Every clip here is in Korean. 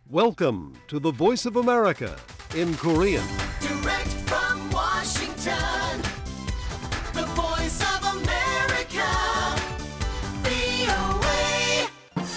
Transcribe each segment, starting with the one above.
Welcome to the Voice of America in Korean. Direct from Washington, the voice of America, VOA.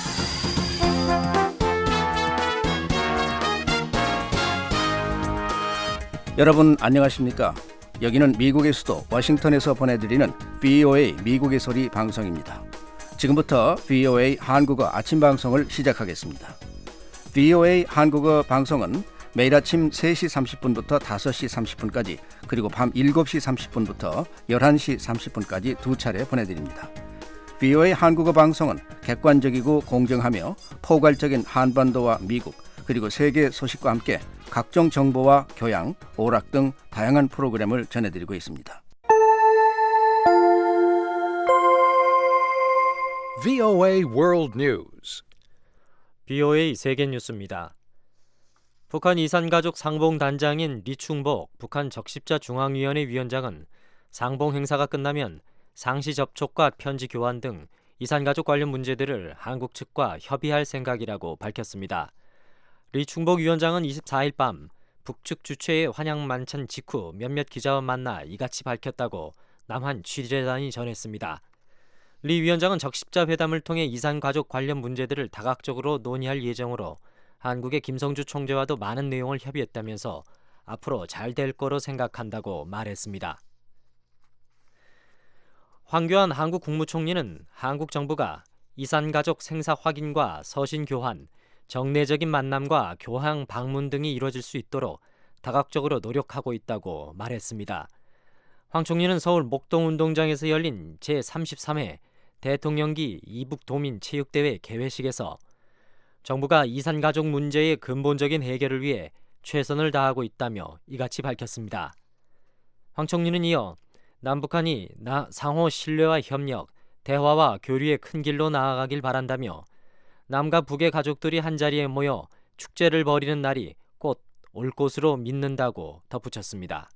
여러분 안녕하십니까? 여기는 미국의 수도 워싱턴에서 보내드리는 VOA 미국의 소리 방송입니다. 지금부터 VOA 한국어 아침 방송을 시작하겠습니다. VOA 한국어 방송은 매일 아침 3시 30분부터 5시 30분까지 그리고 밤 7시 30분부터 11시 30분까지 두 차례 보내드립니다. VOA 한국어 방송은 객관적이고 공정하며 포괄적인 한반도와 미국 그리고 세계 소식과 함께 각종 정보와 교양, 오락 등 다양한 프로그램을 전해드리고 있습니다. VOA World News. VOA 세계뉴스입니다. 북한 이산가족 상봉단장인 리충복 북한 적십자중앙위원회 위원장은 상봉 행사가 끝나면 상시 접촉과 편지 교환 등 이산가족 관련 문제들을 한국 측과 협의할 생각이라고 밝혔습니다. 리충복 위원장은 24일 밤 북측 주최의 환영 만찬 직후 몇몇 기자와 만나 이같이 밝혔다고 남한 취재단이 전했습니다. 리 위원장은 적십자 회담을 통해 이산가족 관련 문제들을 다각적으로 논의할 예정으로 한국의 김성주 총재와도 많은 내용을 협의했다면서 앞으로 잘 될 거로 생각한다고 말했습니다. 황교안 한국 국무총리는 한국 정부가 이산가족 생사 확인과 서신 교환, 정례적인 만남과 교황 방문 등이 이루어질 수 있도록 다각적으로 노력하고 있다고 말했습니다. 황 총리는 서울 목동운동장에서 열린 제33회 대통령기 이북도민체육대회 개회식에서 정부가 이산가족 문제의 근본적인 해결을 위해 최선을 다하고 있다며 이같이 밝혔습니다. 황 총리는 이어 남북한이 상호 신뢰와 협력, 대화와 교류의 큰 길로 나아가길 바란다며 남과 북의 가족들이 한자리에 모여 축제를 벌이는 날이 곧 올 것으로 믿는다고 덧붙였습니다.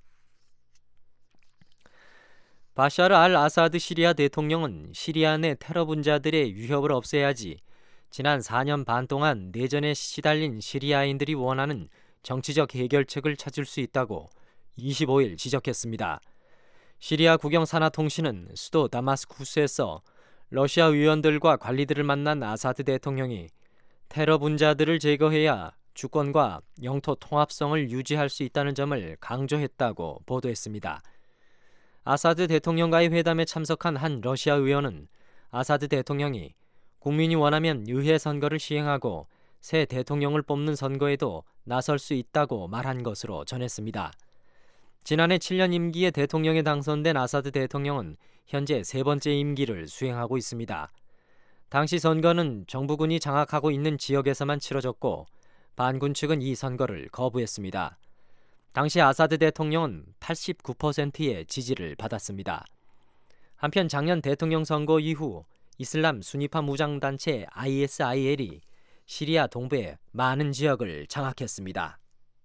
바샤르 알 아사드 시리아 대통령은 시리아 내 테러 분자들의 위협을 없애야지 지난 4년 반 동안 내전에 시달린 시리아인들이 원하는 정치적 해결책을 찾을 수 있다고 25일 지적했습니다. 시리아 국영산하통신은 수도 다마스쿠스에서 러시아 의원들과 관리들을 만난 아사드 대통령이 테러 분자들을 제거해야 주권과 영토 통합성을 유지할 수 있다는 점을 강조했다고 보도했습니다. 아사드 대통령과의 회담에 참석한 한 러시아 의원은 아사드 대통령이 국민이 원하면 의회 선거를 시행하고 새 대통령을 뽑는 선거에도 나설 수 있다고 말한 것으로 전했습니다. 지난해 7년 임기에 대통령에 당선된 아사드 대통령은 현재 세 번째 임기를 수행하고 있습니다. 당시 선거는 정부군이 장악하고 있는 지역에서만 치러졌고 반군 측은 이 선거를 거부했습니다. 당시 아사드 대통령은 89%의 지지를 받았습니다. 한편 작년 대통령 선거 이후 이슬람 순위파 무장단체 ISIL이 시리아 동부의 많은 지역을 장악했습니다.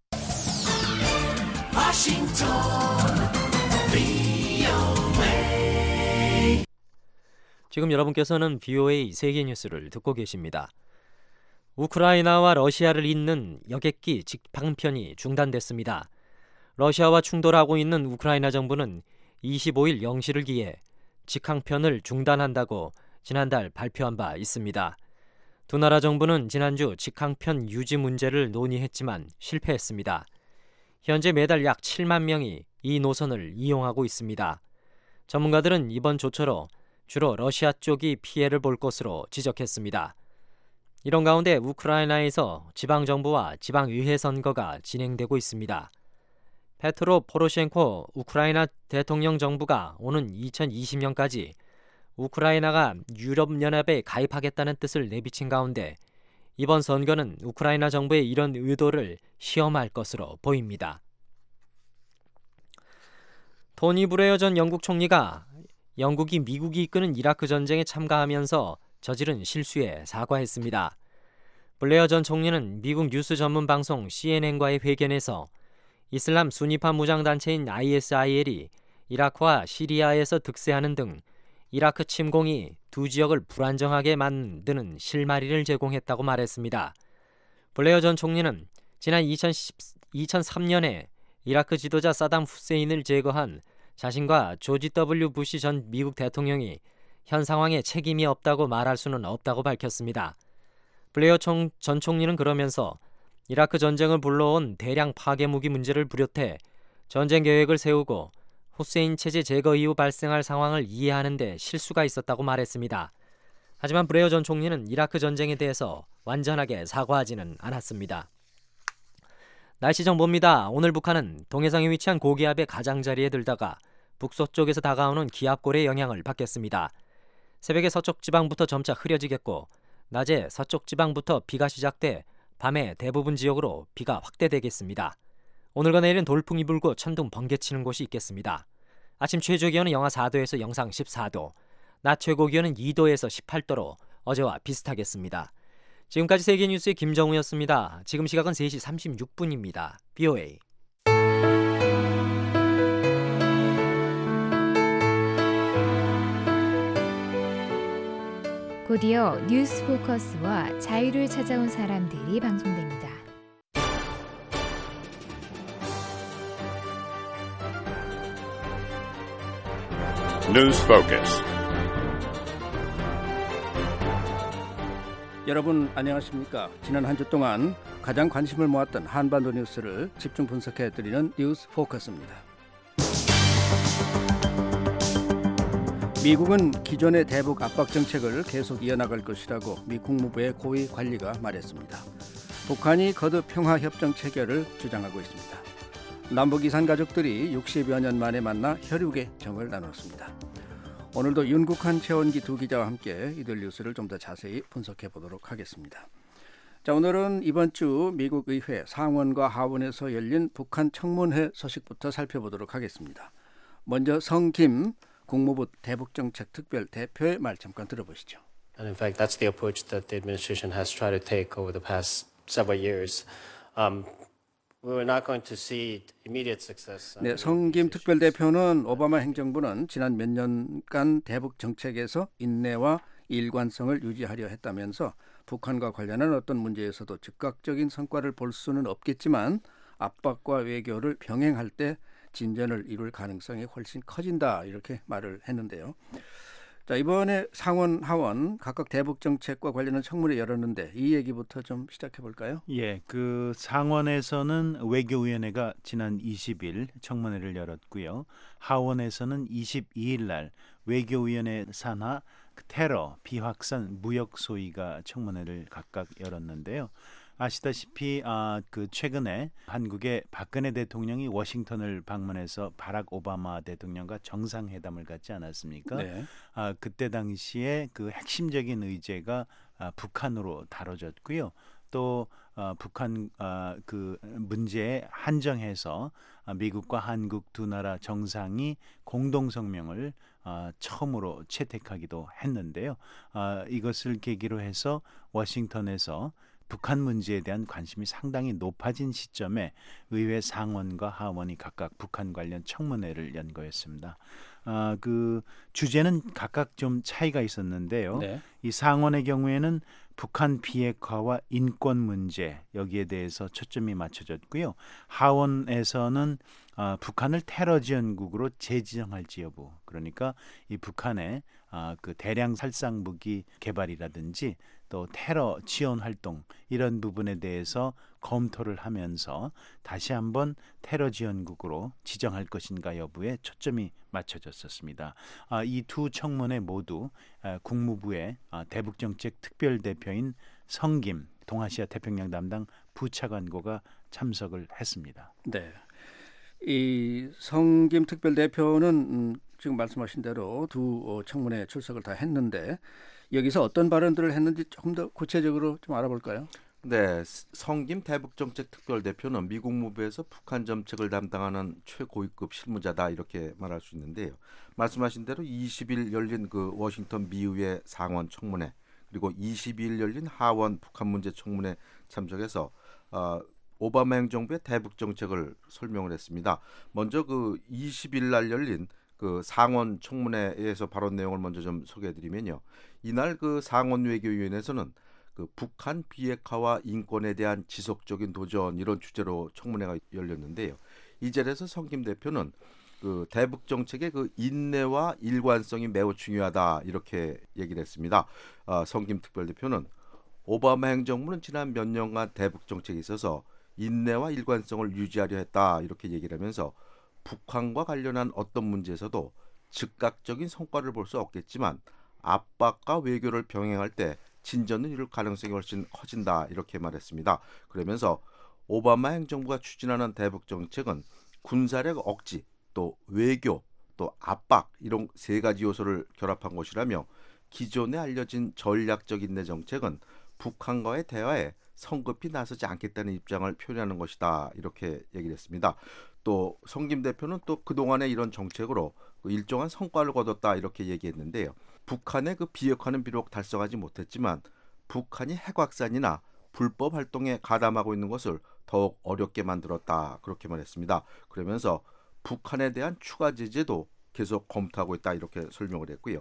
Washington, VOA. 지금 여러분께서는 VOA 세계뉴스를 듣고 계십니다. 우크라이나와 러시아를 잇는 여객기 직항편이 중단됐습니다. 러시아와 충돌하고 있는 우크라이나 정부는 25일 0시를 기해 직항편을 중단한다고 지난달 발표한 바 있습니다. 두 나라 정부는 지난주 직항편 유지 문제를 논의했지만 실패했습니다. 현재 매달 약 7만 명이 이 노선을 이용하고 있습니다. 전문가들은 이번 조처로 주로 러시아 쪽이 피해를 볼 것으로 지적했습니다. 이런 가운데 우크라이나에서 지방정부와 지방의회 선거가 진행되고 있습니다. 페트로 포로셴코 우크라이나 대통령 정부가 오는 2020년까지 우크라이나가 유럽연합에 가입하겠다는 뜻을 내비친 가운데 이번 선거는 우크라이나 정부의 이런 의도를 시험할 것으로 보입니다. 토니 브레어 전 영국 총리가 영국이 미국이 이끄는 이라크 전쟁에 참가하면서 저지른 실수에 사과했습니다. 블레어 전 총리는 미국 뉴스 전문 방송 CNN과의 회견에서 이슬람 순위파 무장단체인 ISIL이 이라크와 시리아에서 득세하는 등 이라크 침공이 두 지역을 불안정하게 만드는 실마리를 제공했다고 말했습니다. 블레어 전 총리는 지난 2003년에 이라크 지도자 사담 후세인을 제거한 자신과 조지 W. 부시 전 미국 대통령이 현 상황에 책임이 없다고 말할 수는 없다고 밝혔습니다. 블레어 전 총리는 그러면서 이라크 전쟁을 불러온 대량 파괴 무기 문제를 비롯해 전쟁 계획을 세우고 후세인 체제 제거 이후 발생할 상황을 이해하는 데 실수가 있었다고 말했습니다. 하지만 블레어 전 총리는 이라크 전쟁에 대해서 완전하게 사과하지는 않았습니다. 날씨 정보입니다. 오늘 북한은 동해상에 위치한 고기압의 가장자리에 들다가 북서쪽에서 다가오는 기압골의 영향을 받겠습니다. 새벽에 서쪽 지방부터 점차 흐려지겠고 낮에 서쪽 지방부터 비가 시작돼 밤에 대부분 지역으로 비가 확대되겠습니다. 오늘과 내일은 돌풍이 불고 천둥 번개치는 곳이 있겠습니다. 아침 최저 기온은 영하 4도에서 영상 14도, 낮 최고 기온은 2도에서 18도로 어제와 비슷하겠습니다. 지금까지 세계뉴스의 김정우였습니다. 지금 시각은 3시 36분입니다. VOA. 곧이어 뉴스 포커스와 자유를 찾아온 사람들이 방송됩니다. News Focus. 여러분 안녕하십니까? 지난 한 주 동안 가장 관심을 모았던 한반도 뉴스를 집중 분석해드리는 뉴스 포커스입니다. 미국은 기존의 대북 압박 정책을 계속 이어나갈 것이라고 미 국무부의 고위 관리가 말했습니다. 북한이 거듭 평화협정 체결을 주장하고 있습니다. 남북 이산 가족들이 60여 년 만에 만나 혈육의 정을 나눴습니다. 오늘도 윤국한, 최원기 두 기자와 함께 이들 뉴스를 좀 더 자세히 분석해 보도록 하겠습니다. 자, 오늘은 이번 주 미국 의회 상원과 하원에서 열린 북한 청문회 소식부터 살펴보도록 하겠습니다. 먼저 성김 국무부 대북정책 특별 대표의 말 잠깐 들어보시죠. And in fact, that's the approach that the administration has tried to take over the past several years. We're not going to see immediate success. 네, 성김 특별 대표는 오바마 행정부는 지난 몇 년간 대북 정책에서 인내와 일관성을 유지하려 했다면서 북한과 관련한 어떤 문제에서도 즉각적인 성과를 볼 수는 없겠지만 압박과 외교를 병행할 때 진전을 이룰 가능성이 훨씬 커진다 이렇게 말을 했는데요. 자, 이번에 상원, 하원 각각 대북 정책과 관련한 청문회 열었는데 이 얘기부터 좀 시작해 볼까요? 예, 그 상원에서는 외교위원회가 지난 20일 청문회를 열었고요. 하원에서는 22일 날 외교위원회 산하 테러, 비확산, 무역 소위가 청문회를 각각 열었는데요. 아시다시피 그 최근에 한국의 박근혜 대통령이 워싱턴을 방문해서 바락 오바마 대통령과 정상회담을 갖지 않았습니까? 네. 그때 당시에 그 핵심적인 의제가 북한으로 다뤄졌고요. 또 북한 그 문제에 한정해서 미국과 한국 두 나라 정상이 공동성명을 처음으로 채택하기도 했는데요. 이것을 계기로 해서 워싱턴에서 북한 문제에 대한 관심이 상당히 높아진 시점에 의회 상원과 하원이 각각 북한 관련 청문회를 연 거였습니다. 그 주제는 각각 좀 차이가 있었는데요. 네. 이 상원의 경우에는 북한 비핵화와 인권 문제 여기에 대해서 초점이 맞춰졌고요. 하원에서는 북한을 테러 지원국으로 재지정할지 여부, 그러니까 이 북한의 그 대량 살상 무기 개발이라든지 또 테러 지원 활동 이런 부분에 대해서 검토를 하면서 다시 한번 테러 지원국으로 지정할 것인가 여부에 초점이 맞춰졌었습니다. 이 두 청문회 모두 국무부의 대북정책 특별대표인 성김 동아시아 태평양 담당 부차관고가 참석을 했습니다. 네. 이 성김 특별대표는 지금 말씀하신 대로 두 청문회 출석을 다 했는데 여기서 어떤 발언들을 했는지 조금 더 구체적으로 좀 알아볼까요? 네, 성김 대북정책 특별대표는 미국 무부에서 북한 정책을 담당하는 최고위급 실무자다 이렇게 말할 수 있는데요. 말씀하신 대로 20일 열린 그 워싱턴 미의회 상원 청문회 그리고 22일 열린 하원 북한 문제 청문회 참석해서 오바마 행정부의 대북 정책을 설명을 했습니다. 먼저 그 20일 날 열린 그 상원 청문회에서 발언 내용을 먼저 좀 소개해드리면요. 이날 그 상원 외교위원회에서는 그 북한 비핵화와 인권에 대한 지속적인 도전 이런 주제로 청문회가 열렸는데요. 이 자리에서 성김 대표는 그 대북 정책의 그 인내와 일관성이 매우 중요하다 이렇게 얘기를 했습니다. 성김 특별대표는 오바마 행정부는 지난 몇 년간 대북 정책에 있어서 인내와 일관성을 유지하려 했다 이렇게 얘기를 하면서 북한과 관련한 어떤 문제에서도 즉각적인 성과를 볼 수 없겠지만 압박과 외교를 병행할 때 진전을 이룰 가능성이 훨씬 커진다 이렇게 말했습니다. 그러면서 오바마 행정부가 추진하는 대북 정책은 군사력 억지, 또 외교, 또 압박 이런 세 가지 요소를 결합한 것이라며 기존에 알려진 전략적 인내 정책은 북한과의 대화에 성급히 나서지 않겠다는 입장을 표현하는 것이다 이렇게 얘기를 했습니다. 또 성김 대표는 또 그동안의 이런 정책으로 일정한 성과를 거뒀다 이렇게 얘기했는데요. 북한의 그 비핵화는 비록 달성하지 못했지만 북한이 핵확산이나 불법 활동에 가담하고 있는 것을 더욱 어렵게 만들었다 그렇게 말했습니다. 그러면서 북한에 대한 추가 제재도 계속 검토하고 있다 이렇게 설명을 했고요.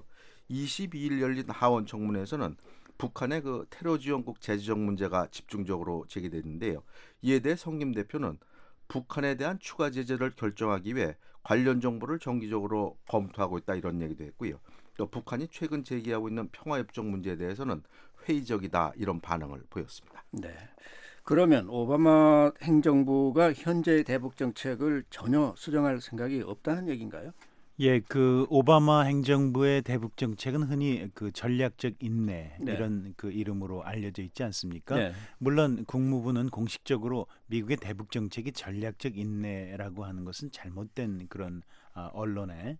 22일 열린 하원 청문회에서는 북한의 그 테러 지원국 재지정 문제가 집중적으로 제기됐는데요. 이에 대해 성김 대표는 북한에 대한 추가 제재를 결정하기 위해 관련 정보를 정기적으로 검토하고 있다 이런 얘기도 했고요. 또 북한이 최근 제기하고 있는 평화협정 문제에 대해서는 회의적이다 이런 반응을 보였습니다. 네. 그러면 오바마 행정부가 현재 대북 정책을 전혀 수정할 생각이 없다는 얘기인가요? 예, 그 오바마 행정부의 대북 정책은 흔히 그 전략적 인내 네. 이런 그 이름으로 알려져 있지 않습니까? 네. 물론 국무부는 공식적으로 미국의 대북 정책이 전략적 인내라고 하는 것은 잘못된 그런 언론의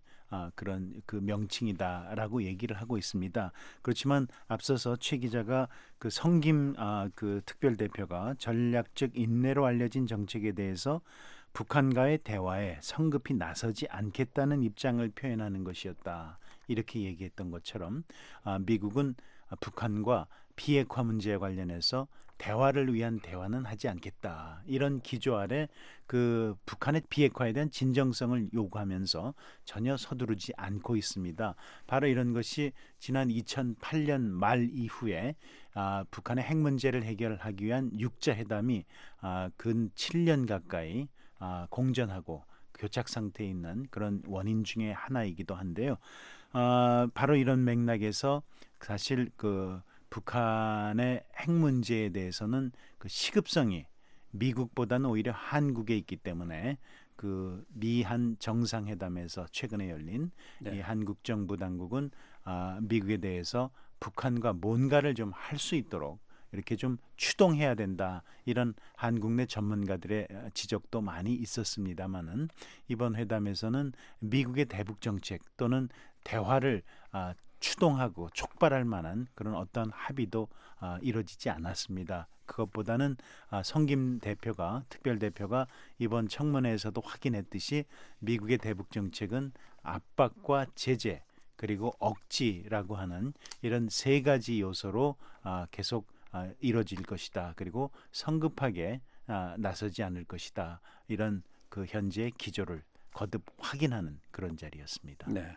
그런 그 명칭이다라고 얘기를 하고 있습니다. 그렇지만 앞서서 최 기자가 그 성김 그 특별 대표가 전략적 인내로 알려진 정책에 대해서 북한과의 대화에 성급히 나서지 않겠다는 입장을 표현하는 것이었다. 이렇게 얘기했던 것처럼 미국은 북한과 비핵화 문제에 관련해서 대화를 위한 대화는 하지 않겠다. 이런 기조 아래 그 북한의 비핵화에 대한 진정성을 요구하면서 전혀 서두르지 않고 있습니다. 바로 이런 것이 지난 2008년 말 이후에 북한의 핵 문제를 해결하기 위한 육자회담이 근 7년 가까이 공전하고 교착 상태에 있는 그런 원인 중에 하나이기도 한데요. 바로 이런 맥락에서 사실 그 북한의 핵 문제에 대해서는 그 시급성이 미국보다는 오히려 한국에 있기 때문에 그 미한 정상회담에서 최근에 열린 이 한국 정부 당국은 미국에 대해서 북한과 뭔가를 좀 할 수 있도록 이렇게 좀 추동해야 된다. 이런 한국 내 전문가들의 지적도 많이 있었습니다마는 이번 회담에서는 미국의 대북 정책 또는 대화를 추동하고 촉발할 만한 그런 어떤 합의도 이루어지지 않았습니다. 그것보다는 성김 대표가 특별 대표가 이번 청문회에서도 확인했듯이 미국의 대북 정책은 압박과 제재 그리고 억지라고 하는 이런 세 가지 요소로 계속 이루어질 것이다. 그리고 성급하게 나서지 않을 것이다. 이런 그 현재의 기조를 거듭 확인하는 그런 자리였습니다. 네.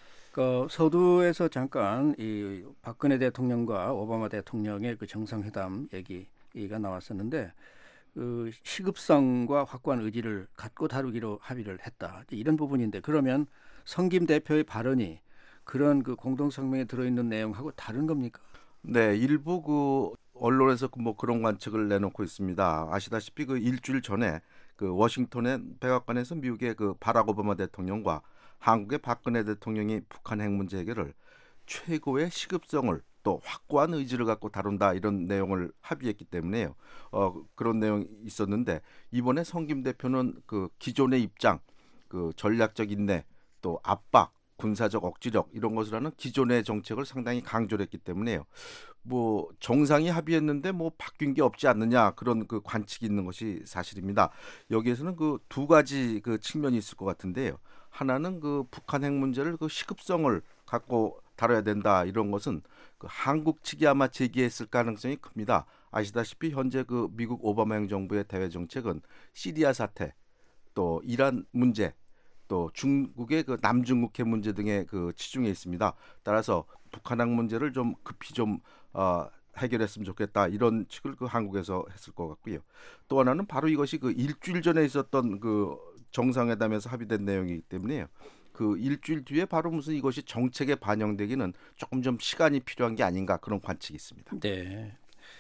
그 서두에서 잠깐 이 박근혜 대통령과 오바마 대통령의 그 정상회담 얘기가 나왔었는데 그 시급성과 확고한 의지를 갖고 다루기로 합의를 했다. 이런 부분인데 그러면 성김 대표의 발언이 그런 그 공동성명에 들어있는 내용하고 다른 겁니까? 네, 일부 그 언론에서 뭐 그런 관측을 내놓고 있습니다. 아시다시피 그 일주일 전에 그 워싱턴의 백악관에서 미국의 그 바락 오바마 대통령과 한국의 박근혜 대통령이 북한 핵 문제 해결을 최고의 시급성을 또 확고한 의지를 갖고 다룬다 이런 내용을 합의했기 때문에요. 그런 내용이 있었는데 이번에 성김 대표는 그 기존의 입장, 그 전략적 인내, 또 압박, 군사적 억지력 이런 것을 하는 기존의 정책을 상당히 강조를 했기 때문에요. 뭐 정상이 합의했는데 뭐 바뀐 게 없지 않느냐 그런 그 관측이 있는 것이 사실입니다. 여기에서는 그 두 가지 그 측면이 있을 것 같은데요. 하나는 그 북한 핵 문제를 그 시급성을 갖고 다뤄야 된다 이런 것은 그 한국 측이 아마 제기했을 가능성이 큽니다. 아시다시피 현재 그 미국 오바마 행정부의 대외 정책은 시리아 사태, 또 이란 문제, 또 중국의 그 남중국 핵 문제 등에 그 치중해 있습니다. 따라서 북한 핵 문제를 좀 급히 좀 해결했으면 좋겠다 이런 측을 그 한국에서 했을 것 같고요. 또 하나는 바로 이것이 그 일주일 전에 있었던 그 정상회담에서 합의된 내용이기 때문에요. 그 일주일 뒤에 바로 무슨 이것이 정책에 반영되기는 조금 좀 시간이 필요한 게 아닌가 그런 관측이 있습니다. 네.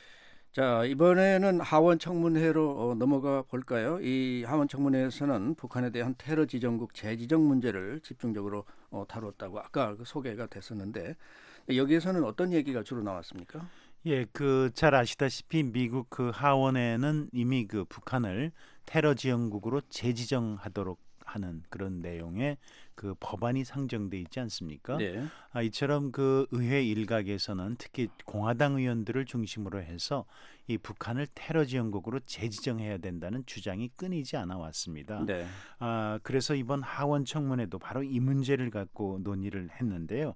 자, 이번에는 하원 청문회로 넘어가 볼까요? 이 하원 청문회에서는 북한에 대한 테러 지정국 재지정 문제를 집중적으로 다뤘다고 아까 그 소개가 됐었는데 여기에서는 어떤 얘기가 주로 나왔습니까? 예, 그 잘 아시다시피 미국 그 하원에는 이미 그 북한을 테러 지정국으로 재지정하도록 하는 그런 내용의 그 법안이 상정돼 있지 않습니까? 네. 이처럼 그 의회 일각에서는 특히 공화당 의원들을 중심으로 해서 이 북한을 테러 지정국으로 재지정해야 된다는 주장이 끊이지 않아 왔습니다. 네. 그래서 이번 하원 청문회도 바로 이 문제를 갖고 논의를 했는데요.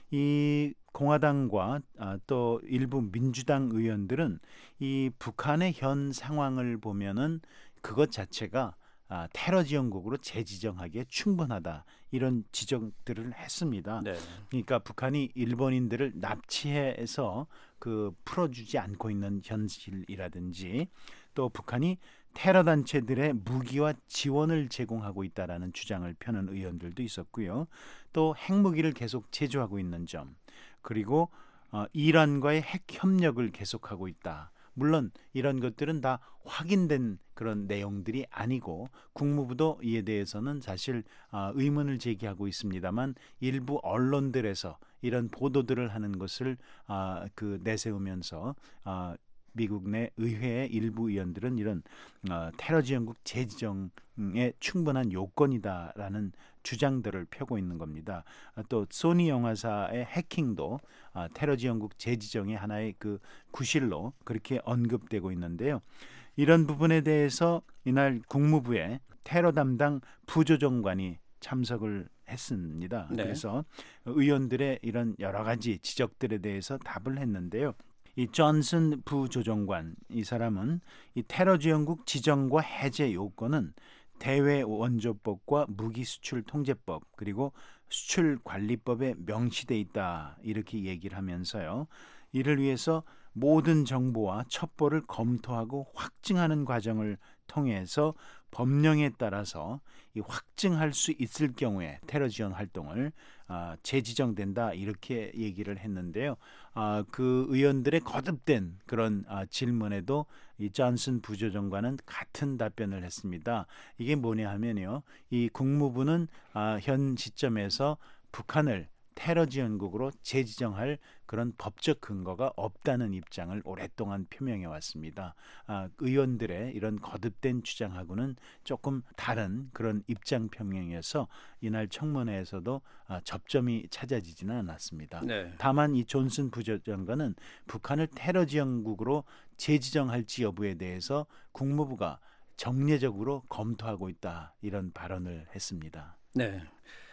이 공화당과 또 일부 민주당 의원들은 이 북한의 현 상황을 보면은 그것 자체가 테러 지정국으로 재지정하기에 충분하다 이런 지적들을 했습니다. 네. 그러니까 북한이 일본인들을 납치해서 그 풀어주지 않고 있는 현실이라든지 또 북한이 테러 단체들의 무기와 지원을 제공하고 있다라는 주장을 펴는 의원들도 있었고요. 또 핵무기를 계속 제조하고 있는 점, 그리고 이란과의 핵 협력을 계속하고 있다. 물론 이런 것들은 다 확인된 그런 내용들이 아니고 국무부도 이에 대해서는 사실 의문을 제기하고 있습니다만 일부 언론들에서 이런 보도들을 하는 것을 그 내세우면서 미국 내 의회의 일부 의원들은 이런 테러 지정국 재지정에 충분한 요건이다라는 주장들을 펴고 있는 겁니다. 또 소니 영화사의 해킹도 테러 지정국 재지정의 하나의 그 구실로 그렇게 언급되고 있는데요. 이런 부분에 대해서 이날 국무부에 테러 담당 부조정관이 참석을 했습니다. 네. 그래서 의원들의 이런 여러 가지 지적들에 대해서 답을 했는데요. 이 존슨 부조정관 이 사람은 이 테러 지정국 지정과 해제 요건은 대외 원조법과 무기 수출 통제법 그리고 수출 관리법에 명시돼 있다 이렇게 얘기를 하면서요. 이를 위해서 모든 정보와 첩보를 검토하고 확증하는 과정을 통해서 법령에 따라서 이 확증할 수 있을 경우에 테러 지원 활동을 재지정된다 이렇게 얘기를 했는데요. 그 의원들의 거듭된 그런 질문에도 이 존슨 부조정관은 같은 답변을 했습니다. 이게 뭐냐 하면요. 이 국무부는 현 시점에서 북한을 테러 지원국으로 재지정할 그런 법적 근거가 없다는 입장을 오랫동안 표명해 왔습니다. 의원들의 이런 거듭된 주장하고는 조금 다른 그런 입장 표명이어서 이날 청문회에서도 접점이 찾아지지는 않았습니다. 네. 다만 이 존슨 부조정관은 북한을 테러 지정국으로 재지정할지 여부에 대해서 국무부가 정례적으로 검토하고 있다 이런 발언을 했습니다. 네.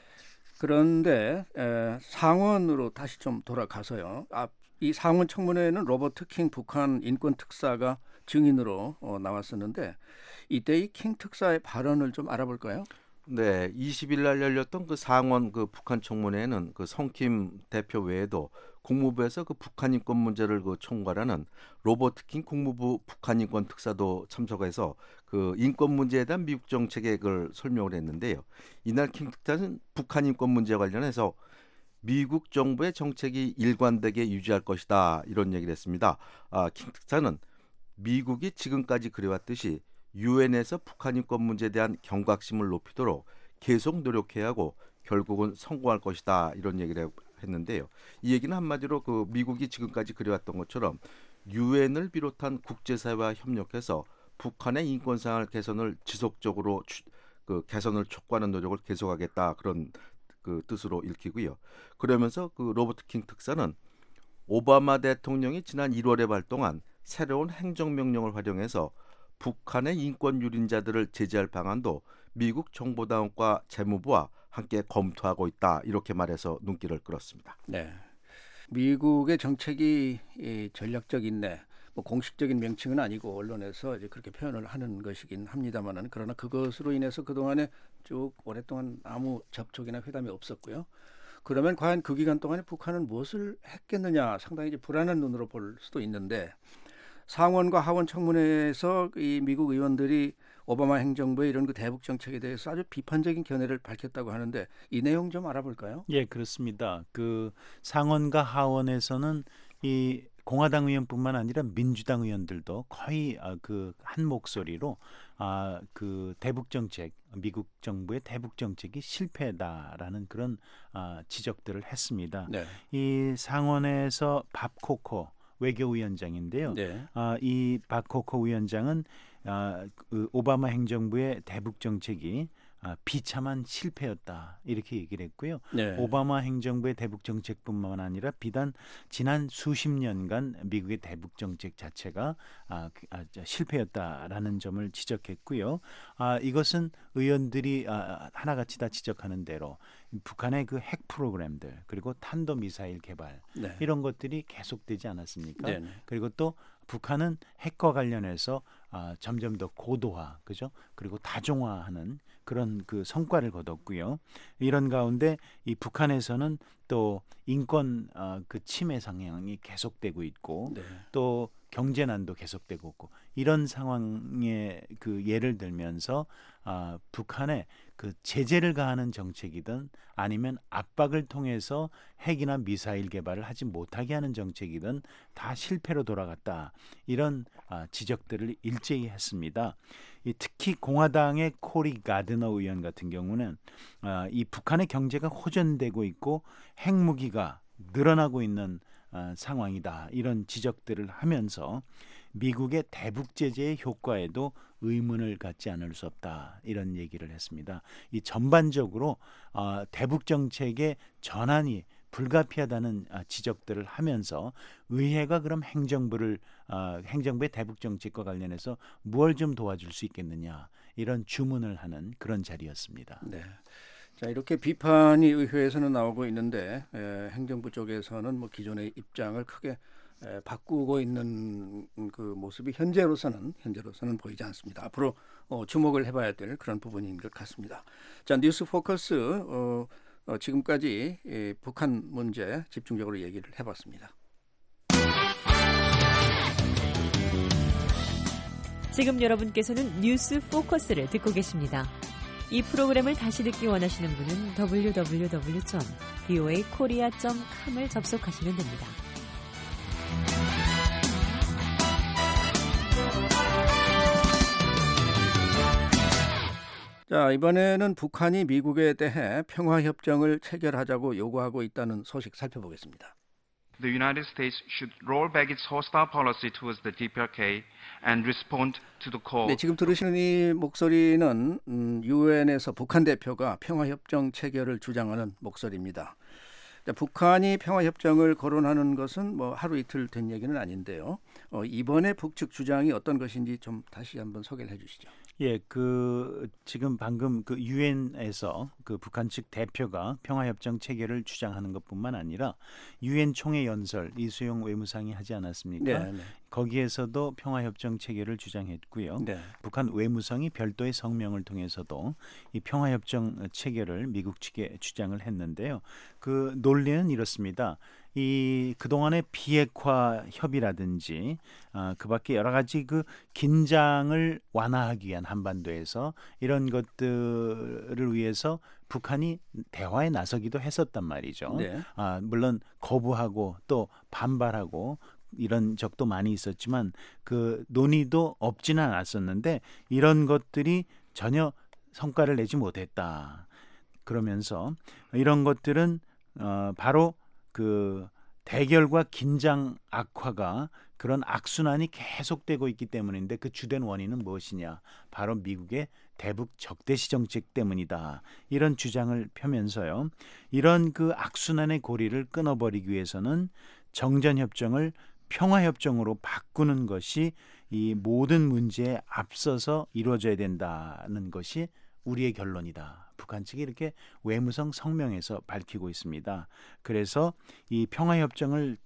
그런데 상원으로 다시 좀 돌아가서요. 이 상원 청문회에는 로버트 킹 북한 인권 특사가 증인으로 나왔었는데 이때 이 킹 특사의 발언을 좀 알아볼까요? 네, 20일 날 열렸던 그 상원 그 북한 청문회에는 그 성킴 대표 외에도 국무부에서 그 북한 인권 문제를 그 총괄하는 로버트 킹 국무부 북한 인권 특사도 참석해서 그 인권 문제에 대한 미국 정책에 그걸 설명을 했는데요. 이날 킹 특사는 북한 인권 문제 관련해서 미국 정부의 정책이 일관되게 유지할 것이다 이런 얘기를 했습니다. 킹 특사는 미국이 지금까지 그래왔듯이 유엔에서 북한 인권 문제에 대한 경각심을 높이도록 계속 노력해야 하고 결국은 성공할 것이다 이런 얘기를 했는데요. 이 얘기는 한마디로 그 미국이 지금까지 그래왔던 것처럼 유엔을 비롯한 국제사회와 협력해서 북한의 인권 상황 개선을 지속적으로 개선을 촉구하는 노력을 계속하겠다 그런 그 뜻으로 읽히고요. 그러면서 그 로버트 킹 특사는 오바마 대통령이 지난 1월에 발동한 새로운 행정명령을 활용해서 북한의 인권 유린자들을 제재할 방안도 미국 정보당국과 재무부와 함께 검토하고 있다 이렇게 말해서 눈길을 끌었습니다. 네, 미국의 정책이 전략적인데 뭐 공식적인 명칭은 아니고 언론에서 이제 그렇게 표현을 하는 것이긴 합니다만은 그러나 그것으로 인해서 그 동안에 쭉 오랫동안 아무 접촉이나 회담이 없었고요. 그러면 과연 그 기간 동안에 북한은 무엇을 했겠느냐 상당히 이제 불안한 눈으로 볼 수도 있는데 상원과 하원 청문회에서 이 미국 의원들이 오바마 행정부의 이런 그 대북 정책에 대해서 아주 비판적인 견해를 밝혔다고 하는데 이 내용 좀 알아볼까요? 예, 그렇습니다. 그 상원과 하원에서는 이 공화당 의원뿐만 아니라 민주당 의원들도 거의 그 한 목소리로 그 대북 정책, 미국 정부의 대북 정책이 실패다라는 그런 지적들을 했습니다. 네. 이 상원에서 밥 코코 외교위원장인데요. 네. 이 밥 코코 위원장은 그 오바마 행정부의 대북 정책이 비참한 실패였다 이렇게 얘기를 했고요. 네. 오바마 행정부의 대북 정책뿐만 아니라 비단 지난 수십 년간 미국의 대북 정책 자체가 실패였다라는 점을 지적했고요. 이것은 의원들이 하나같이 다 지적하는 대로 북한의 그 핵 프로그램들 그리고 탄도 미사일 개발 네. 이런 것들이 계속되지 않았습니까? 네. 그리고 또 북한은 핵과 관련해서 점점 더 고도화, 그죠? 그리고 다종화하는 그런 그 성과를 거뒀고요. 이런 가운데 이 북한에서는 또 인권 그 침해 상황이 계속되고 있고 네. 또 경제난도 계속되고 있고 이런 상황에 그 예를 들면서 북한에 그 제재를 가하는 정책이든 아니면 압박을 통해서 핵이나 미사일 개발을 하지 못하게 하는 정책이든 다 실패로 돌아갔다. 이런 지적들을 일제히 했습니다. 특히 공화당의 코리 가드너 의원 같은 경우는 이 북한의 경제가 호전되고 있고 핵무기가 늘어나고 있는 상황이다. 이런 지적들을 하면서 미국의 대북 제재의 효과에도 의문을 갖지 않을 수 없다. 이런 얘기를 했습니다. 이 전반적으로 대북 정책의 전환이 불가피하다는 지적들을 하면서 의회가 그럼 행정부의 대북 정책과 관련해서 무엇을 좀 도와줄 수 있겠느냐 이런 주문을 하는 그런 자리였습니다. 네. 자, 이렇게 비판이 의회에서는 나오고 있는데 행정부 쪽에서는 뭐 기존의 입장을 크게 바꾸고 있는 그 모습이 현재로서는 보이지 않습니다. 앞으로 주목을 해봐야 될 그런 부분인 것 같습니다. 자, 뉴스 포커스 지금까지 북한 문제 집중적으로 얘기를 해봤습니다. 지금 여러분께서는 뉴스 포커스를 듣고 계십니다. 이 프로그램을 다시 듣기 원하시는 분은 www.voakorea.com을 접속하시면 됩니다. 자, 이번에는 북한이 미국에 대해 평화협정을 체결하자고 요구하고 있다는 소식 살펴보겠습니다. The United States should roll back its hostile policy towards the DPRK and respond to the call. 네, 지금 들으시는 이 목소리는 유엔에서 북한 대표가 평화협정 체결을 주장하는 목소리입니다. 북한이 평화협정을 거론하는 것은 뭐 하루 이틀 된 얘기는 아닌데요. 이번에 북측 주장이 어떤 것인지 좀 다시 한번 소개를 해주시죠. 예, 그 지금 방금 그 유엔에서 그 북한 측 대표가 평화협정 체결을 주장하는 것뿐만 아니라 유엔 총회 연설 이수용 외무상이 하지 않았습니까? 네, 네. 거기에서도 평화협정 체결을 주장했고요. 네. 북한 외무성이 별도의 성명을 통해서도 이 평화협정 체결을 미국 측에 주장을 했는데요. 그 논리는 이렇습니다. 이 그동안의 비핵화 협의라든지 그밖에 여러 가지 그 긴장을 완화하기 위한 한반도에서 이런 것들을 위해서 북한이 대화에 나서기도 했었단 말이죠. 네. 물론 거부하고 또 반발하고 이런 적도 많이 있었지만 그 논의도 없지는 않았었는데 이런 것들이 전혀 성과를 내지 못했다. 그러면서 이런 것들은 바로 그 대결과 긴장 악화가 그런 악순환이 계속되고 있기 때문인데 그 주된 원인은 무엇이냐? 바로 미국의 대북 적대시 정책 때문이다. 이런 주장을 펴면서요. 이런 그 악순환의 고리를 끊어버리기 위해서는 정전협정을 평화협정으로 바꾸는 것이 이 모든 문제에 앞서서 이루어져야 된다는 것이 우리의 결론이다. 북한 측이 이렇게 외무성 성명에서 밝히고 있습니다. 그래서 이 평화협정을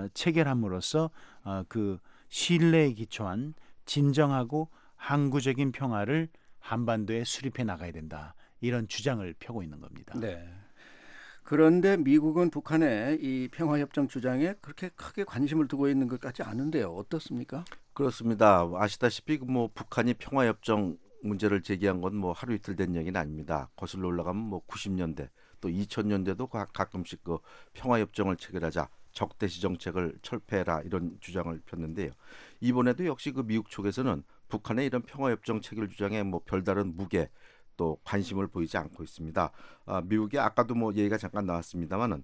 체결함으로써 그 신뢰에 기초한 진정하고 항구적인 평화를 한반도에 수립해 나가야 된다. 이런 주장을 펴고 있는 겁니다. 네. 그런데 미국은 북한의 이 평화협정 주장에 그렇게 크게 관심을 두고 있는 것 같지 않은데요. 어떻습니까? 그렇습니다. 아시다시피 뭐 북한이 평화협정 문제를 제기한 건 뭐 하루 이틀 된 얘기는 아닙니다. 거슬러 올라가면 뭐 90년대 또 2000년대도 가끔씩 그 평화협정을 체결하자 적대시 정책을 철폐해라 이런 주장을 폈는데요. 이번에도 역시 그 미국 쪽에서는 북한의 이런 평화협정 체결 주장에 뭐 별다른 무게 또 관심을 보이지 않고 있습니다. 미국이 아까도 뭐 얘기가 잠깐 나왔습니다만은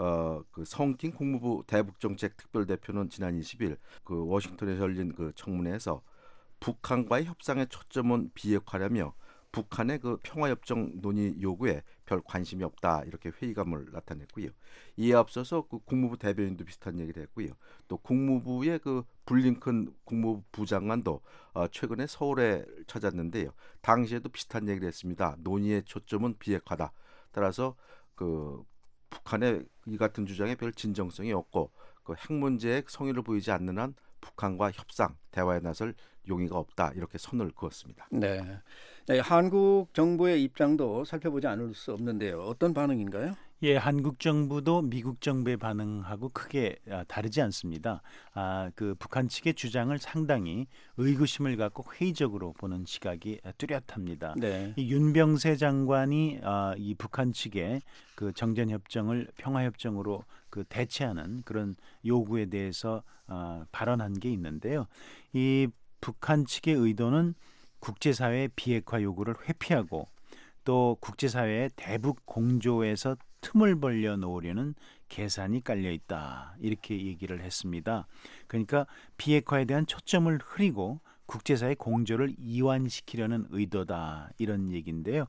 그 성긴 국무부 대북정책 특별대표는 지난 20일 그 워싱턴에서 열린 그 청문회에서 북한과의 협상의 초점은 비핵화라며 북한의 그 평화협정 논의 요구에 별 관심이 없다 이렇게 회의감을 나타냈고요. 이에 앞서서 그 국무부 대변인도 비슷한 얘기를 했고요. 또 국무부의 그 블링컨 국무부 장관도 최근에 서울에 찾았는데요. 당시에도 비슷한 얘기를 했습니다. 논의의 초점은 비핵화다. 따라서 그 북한의 이 같은 주장에 별 진정성이 없고 그 핵 문제에 성의를 보이지 않는 한 북한과 협상, 대화에 나설 용의가 없다 이렇게 선을 그었습니다. 네. 네, 한국 정부의 입장도 살펴보지 않을 수 없는데요. 어떤 반응인가요? 예, 한국 정부도 미국 정부의 반응하고 크게 다르지 않습니다. 그 북한 측의 주장을 상당히 의구심을 갖고 회의적으로 보는 시각이 뚜렷합니다. 네. 이 윤병세 장관이 이 북한 측의 그 정전협정을 평화협정으로 그 대체하는 그런 요구에 대해서 발언한 게 있는데요. 이 북한 측의 의도는 국제사회의 비핵화 요구를 회피하고 또 국제사회의 대북 공조에서 틈을 벌려 놓으려는 계산이 깔려 있다. 이렇게 얘기를 했습니다. 그러니까 비핵화에 대한 초점을 흐리고 국제사회 공조를 이완시키려는 의도다. 이런 얘기인데요.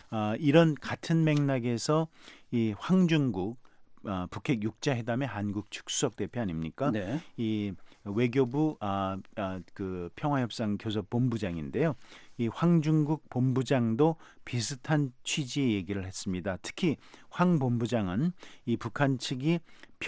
이런 같은 맥락에서 이 황중국 북핵 6자 회담의 한국 축수석 대표 아닙니까? 네. 이 외교부 그 평화협상 교섭 본부장인데요. 이 황중국 본부장도 비슷한 취지의 얘기를 했습니다. 특히 황 본부장은 이 북한 측이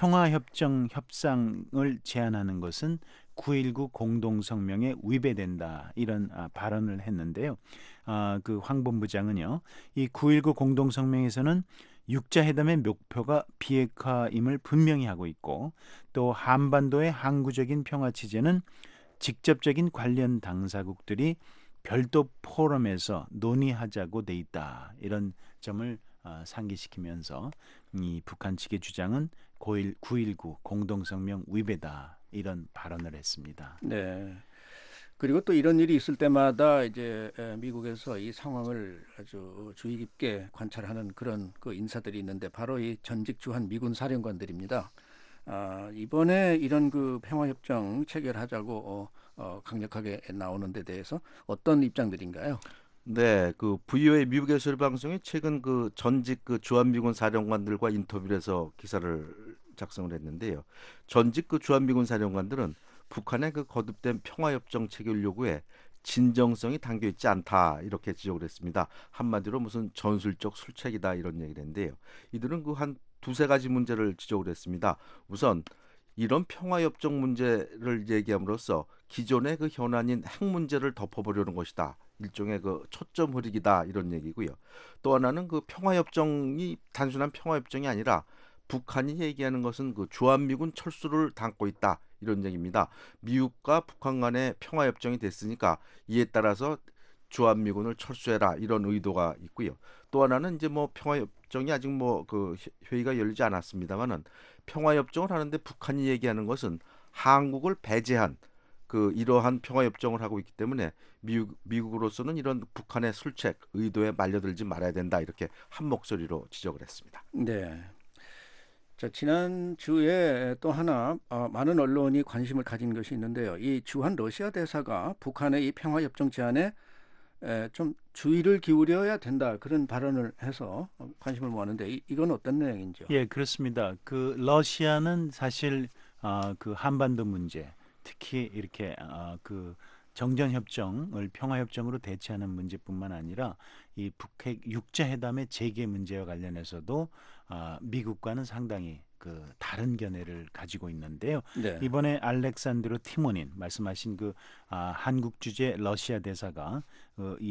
평화협정 협상을 제안하는 것은 9.19 공동성명에 위배된다 이런 발언을 했는데요. 그 황 본부장은요. 이 9.19 공동성명에서는 6자 회담의 목표가 비핵화임을 분명히 하고 있고 또 한반도의 항구적인 평화 취재는 직접적인 관련 당사국들이 별도 포럼에서 논의하자고 돼 있다. 이런 점을 상기시키면서 이 북한 측의 주장은 9.19 공동성명 위배다. 이런 발언을 했습니다. 네. 그리고 또 이런 일이 있을 때마다 이제 미국에서 이 상황을 아주 주의 깊게 관찰하는 그런 그 인사들이 있는데 바로 이 전직 주한 미군 사령관들입니다. 이번에 이런 그 평화협정 체결하자고 강력하게 나오는 데 대해서 어떤 입장들인가요? 네, 그 VOA 미국의 소리 방송이 최근 그 전직 그 주한미군 사령관들과 인터뷰를 해서 기사를 작성을 했는데요. 전직 그 주한미군 사령관들은 북한의 그 거듭된 평화협정 체결 요구에 진정성이 담겨 있지 않다 이렇게 지적을 했습니다. 한마디로 무슨 전술적 술책이다 이런 얘기를 했는데요. 이들은 그 한 두세 가지 문제를 지적을 했습니다. 우선 이런 평화협정 문제를 얘기함으로써 기존의 그 현안인 핵 문제를 덮어보려는 것이다. 일종의 그 초점 흐리기다 이런 얘기고요. 또 하나는 그 평화협정이 단순한 평화협정이 아니라 북한이 얘기하는 것은 그 주한미군 철수를 담고 있다 이런 얘기입니다. 미국과 북한 간의 평화협정이 됐으니까 이에 따라서 주한미군을 철수해라 이런 의도가 있고요. 또 하나는 이제 뭐 평화협정이 아직 뭐 그 회의가 열리지 않았습니다만은 평화협정을 하는데 북한이 얘기하는 것은 한국을 배제한 그 이러한 평화협정을 하고 있기 때문에 미국으로서는 이런 북한의 술책 의도에 말려들지 말아야 된다 이렇게 한 목소리로 지적을 했습니다. 네. 자, 지난주에 또 하나 많은 언론이 관심을 가진 것이 있는데요. 이 주한 러시아 대사가 북한의 이 평화협정 제안에 좀 주의를 기울여야 된다 그런 발언을 해서 관심을 모았는데 이건 어떤 내용인지요? 예, 그렇습니다. 그 러시아는 사실 그 한반도 문제, 특히 이렇게 그 정전협정을 평화협정으로 대체하는 문제뿐만 아니라 이 북핵 6자 회담의 재개 문제와 관련해서도 미국과는 상당히 그 다른 견해를 가지고 있는데요. 네. 이번에 알렉산드로 티모닌 말씀하신 그 한국 주재 러시아 대사가 이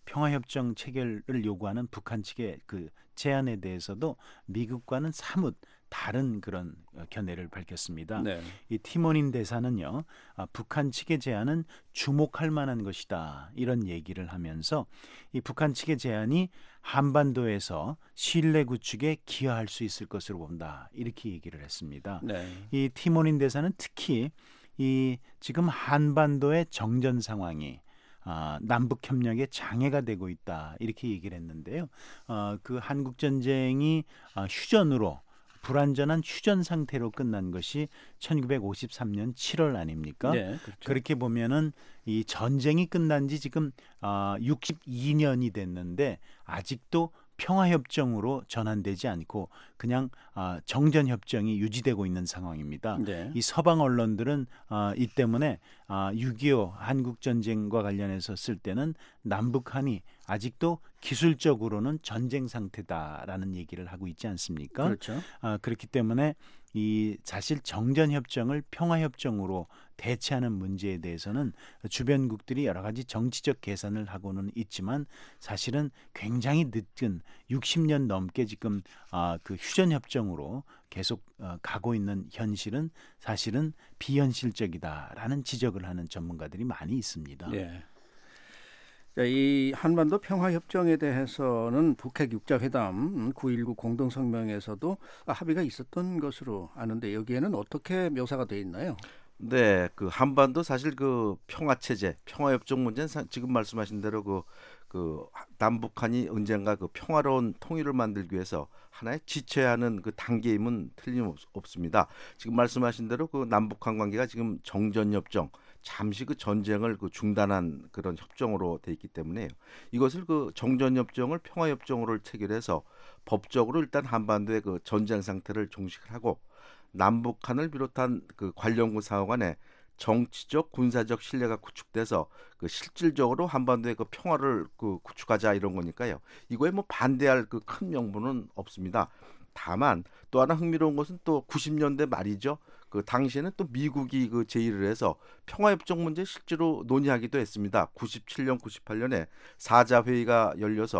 평화협정 체결을 요구하는 북한 측의 그 제안에 대해서도 미국과는 사뭇 다른 그런 견해를 밝혔습니다. 네. 이 티모닌 대사는요, 북한 측의 제안은 주목할 만한 것이다 이런 얘기를 하면서 이 북한 측의 제안이 한반도에서 신뢰 구축에 기여할 수 있을 것으로 본다 이렇게 얘기를 했습니다. 네. 이 티모닌 대사는 특히 이 지금 한반도의 정전 상황이 남북 협력에 장애가 되고 있다 이렇게 얘기를 했는데요. 그 한국 전쟁이 휴전으로 불완전한 휴전 상태로 끝난 것이 1953년 7월 아닙니까? 네, 그렇죠. 그렇게 보면은 이 전쟁이 끝난 지 지금 62년이 됐는데 아직도 평화협정으로 전환되지 않고 그냥 정전협정이 유지되고 있는 상황입니다. 네. 이 서방 언론들은 이 때문에 6.25 한국전쟁과 관련해서 쓸 때는 남북한이 아직도 기술적으로는 전쟁 상태다라는 얘기를 하고 있지 않습니까? 그렇죠. 그렇기 때문에 이 사실 정전협정을 평화협정으로 대체하는 문제에 대해서는 주변국들이 여러 가지 정치적 계산을 하고는 있지만 사실은 굉장히 늦은 60년 넘게 지금 그 휴전협정으로 계속 가고 있는 현실은 사실은 비현실적이다라는 지적을 하는 전문가들이 많이 있습니다. 네. 자, 이 한반도 평화협정에 대해서는 북핵 육자회담 9.19 공동성명에서도 합의가 있었던 것으로 아는데 여기에는 어떻게 묘사가 되어 있나요? 네, 그 한반도 사실 그 평화 체제, 평화협정 문제는 지금 말씀하신 대로 그 남북한이 언젠가 그 평화로운 통일을 만들기 위해서 하나의 지쳐야 하는 그 단계임은 틀림없습니다. 지금 말씀하신 대로 그 남북한 관계가 지금 정전협정, 잠시 그 전쟁을 그 중단한 그런 협정으로 돼 있기 때문에요. 이것을 그 정전협정을 평화협정으로 체결해서 법적으로 일단 한반도의 그 전쟁 상태를 종식을 하고 남북한을 비롯한 그 관련국 상호 간에 정치적 군사적 신뢰가 구축돼서 그 실질적으로 한반도의 그 평화를 그 구축하자 이런 거니까요. 이거에 뭐 반대할 그 큰 명분은 없습니다. 다만 또 하나 흥미로운 것은 또 90년대 말이죠. 그 당시에는 또 미국이 그 제의를 해서 평화협정 문제 실제로 논의하기도 했습니다. 97년, 98년에 사자 회의가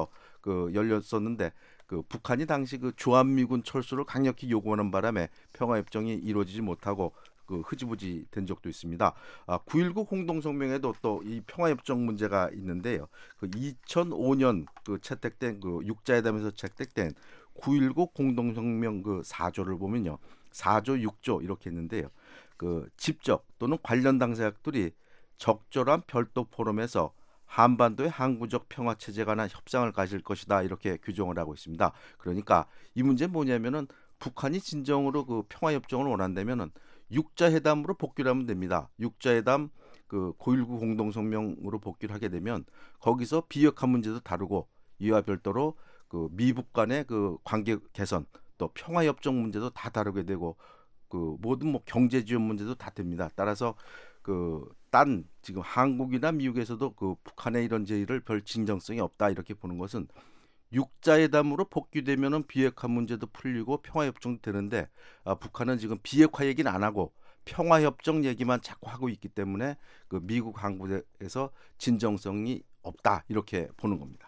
열렸었는데 그 북한이 당시 그 주한미군 철수를 강력히 요구하는 바람에 평화협정이 이루어지지 못하고 그 흐지부지 된 적도 있습니다. 9.19 공동성명에도 또 이 평화협정 문제가 있는데요. 그 2005년 그 채택된 그 육자회담에서 채택된 9.19 공동성명 그 4조를 보면요. 4조, 6조 이렇게 했는데요. 그 직접 또는 관련 당사국들이 적절한 별도 포럼에서 한반도의 항구적 평화 체제에 관한 협상을 가질 것이다 이렇게 규정을 하고 있습니다. 그러니까 이 문제는 뭐냐면은 북한이 진정으로 그 평화협정을 원한다면은 육자회담으로 복귀를 하면 됩니다. 육자회담 그 9.19 공동성명으로 복귀를 하게 되면 거기서 비핵화 문제도 다루고 이와 별도로 그 미북 간의 그 관계 개선 또 평화협정 문제도 다 다루게 되고 그 모든 뭐 경제 지원 문제도 다 됩니다. 따라서 그 딴 지금 한국이나 미국에서도 그 북한의 이런 제의를 별 진정성이 없다 이렇게 보는 것은 육자회담으로 복귀되면은 비핵화 문제도 풀리고 평화협정도 되는데 북한은 지금 비핵화 얘기는 안 하고 평화협정 얘기만 자꾸 하고 있기 때문에 그 미국 한국에서 진정성이 없다 이렇게 보는 겁니다.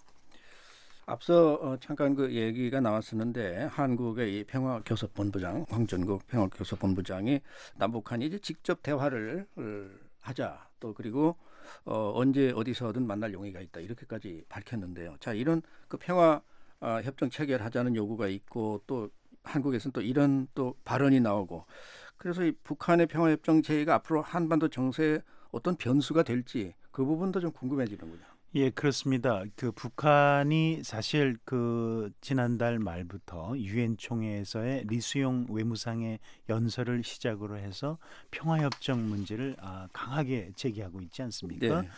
앞서 잠깐 그 얘기가 나왔었는데 한국의 이 평화교섭본부장 황전국 평화교섭본부장이 남북한이 이제 직접 대화를 하자 또 그리고 언제 어디서든 만날 용의가 있다 이렇게까지 밝혔는데요. 자 이런 그 평화 협정 체결하자는 요구가 있고 또 한국에서는 또 이런 또 발언이 나오고 그래서 이 북한의 평화협정 제의가 앞으로 한반도 정세에 어떤 변수가 될지 그 부분도 좀 궁금해지는군요. 예, 그렇습니다. 그 북한이 사실 그 지난달 말부터 유엔 총회에서의 리수용 외무상의 연설을 시작으로 해서 평화협정 문제를 강하게 제기하고 있지 않습니까? 네.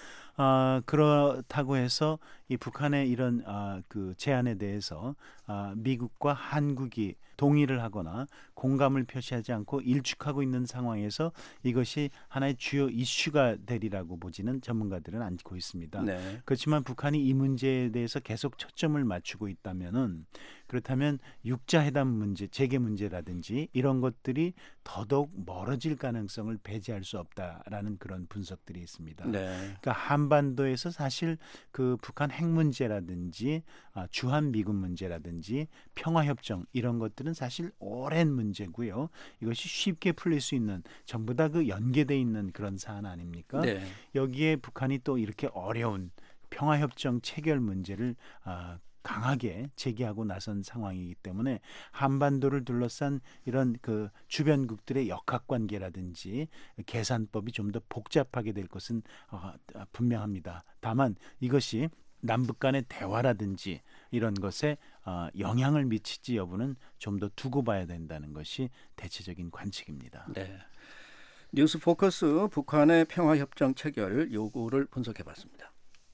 그렇다고 해서 이 북한의 이런 그 제안에 대해서 미국과 한국이 동의를 하거나 공감을 표시하지 않고 일축하고 있는 상황에서 이것이 하나의 주요 이슈가 되리라고 보지는 전문가들은 않고 있습니다. 네. 그렇지만 북한이 이 문제에 대해서 계속 초점을 맞추고 있다면은 그렇다면 육자회담 문제, 재개 문제라든지 이런 것들이 더더욱 멀어질 가능성을 배제할 수 없다라는 그런 분석들이 있습니다. 네. 그러니까 한반도에서 사실 그 북한 핵 문제라든지 주한 미군 문제라든지 평화협정 이런 것들은 사실 오랜 문제고요. 이것이 쉽게 풀릴 수 있는 전부 다 그 연계돼 있는 그런 사안 아닙니까? 네. 여기에 북한이 또 이렇게 어려운 평화협정 체결 문제를 강하게 제기하고 나선 상황이기 때문에 한반도를 둘러싼 이런 그 주변국들의 역학관계라든지 계산법이 좀 더 복잡하게 될 것은 분명합니다. 다만 이것이 남북 간의 대화라든지 이런 것에 영향을 미칠지 여부는 좀 더 두고 봐야 된다는 것이 대체적인 관측입니다. 네. 뉴스 포커스 북한의 평화협정 체결 요구를 분석해봤습니다.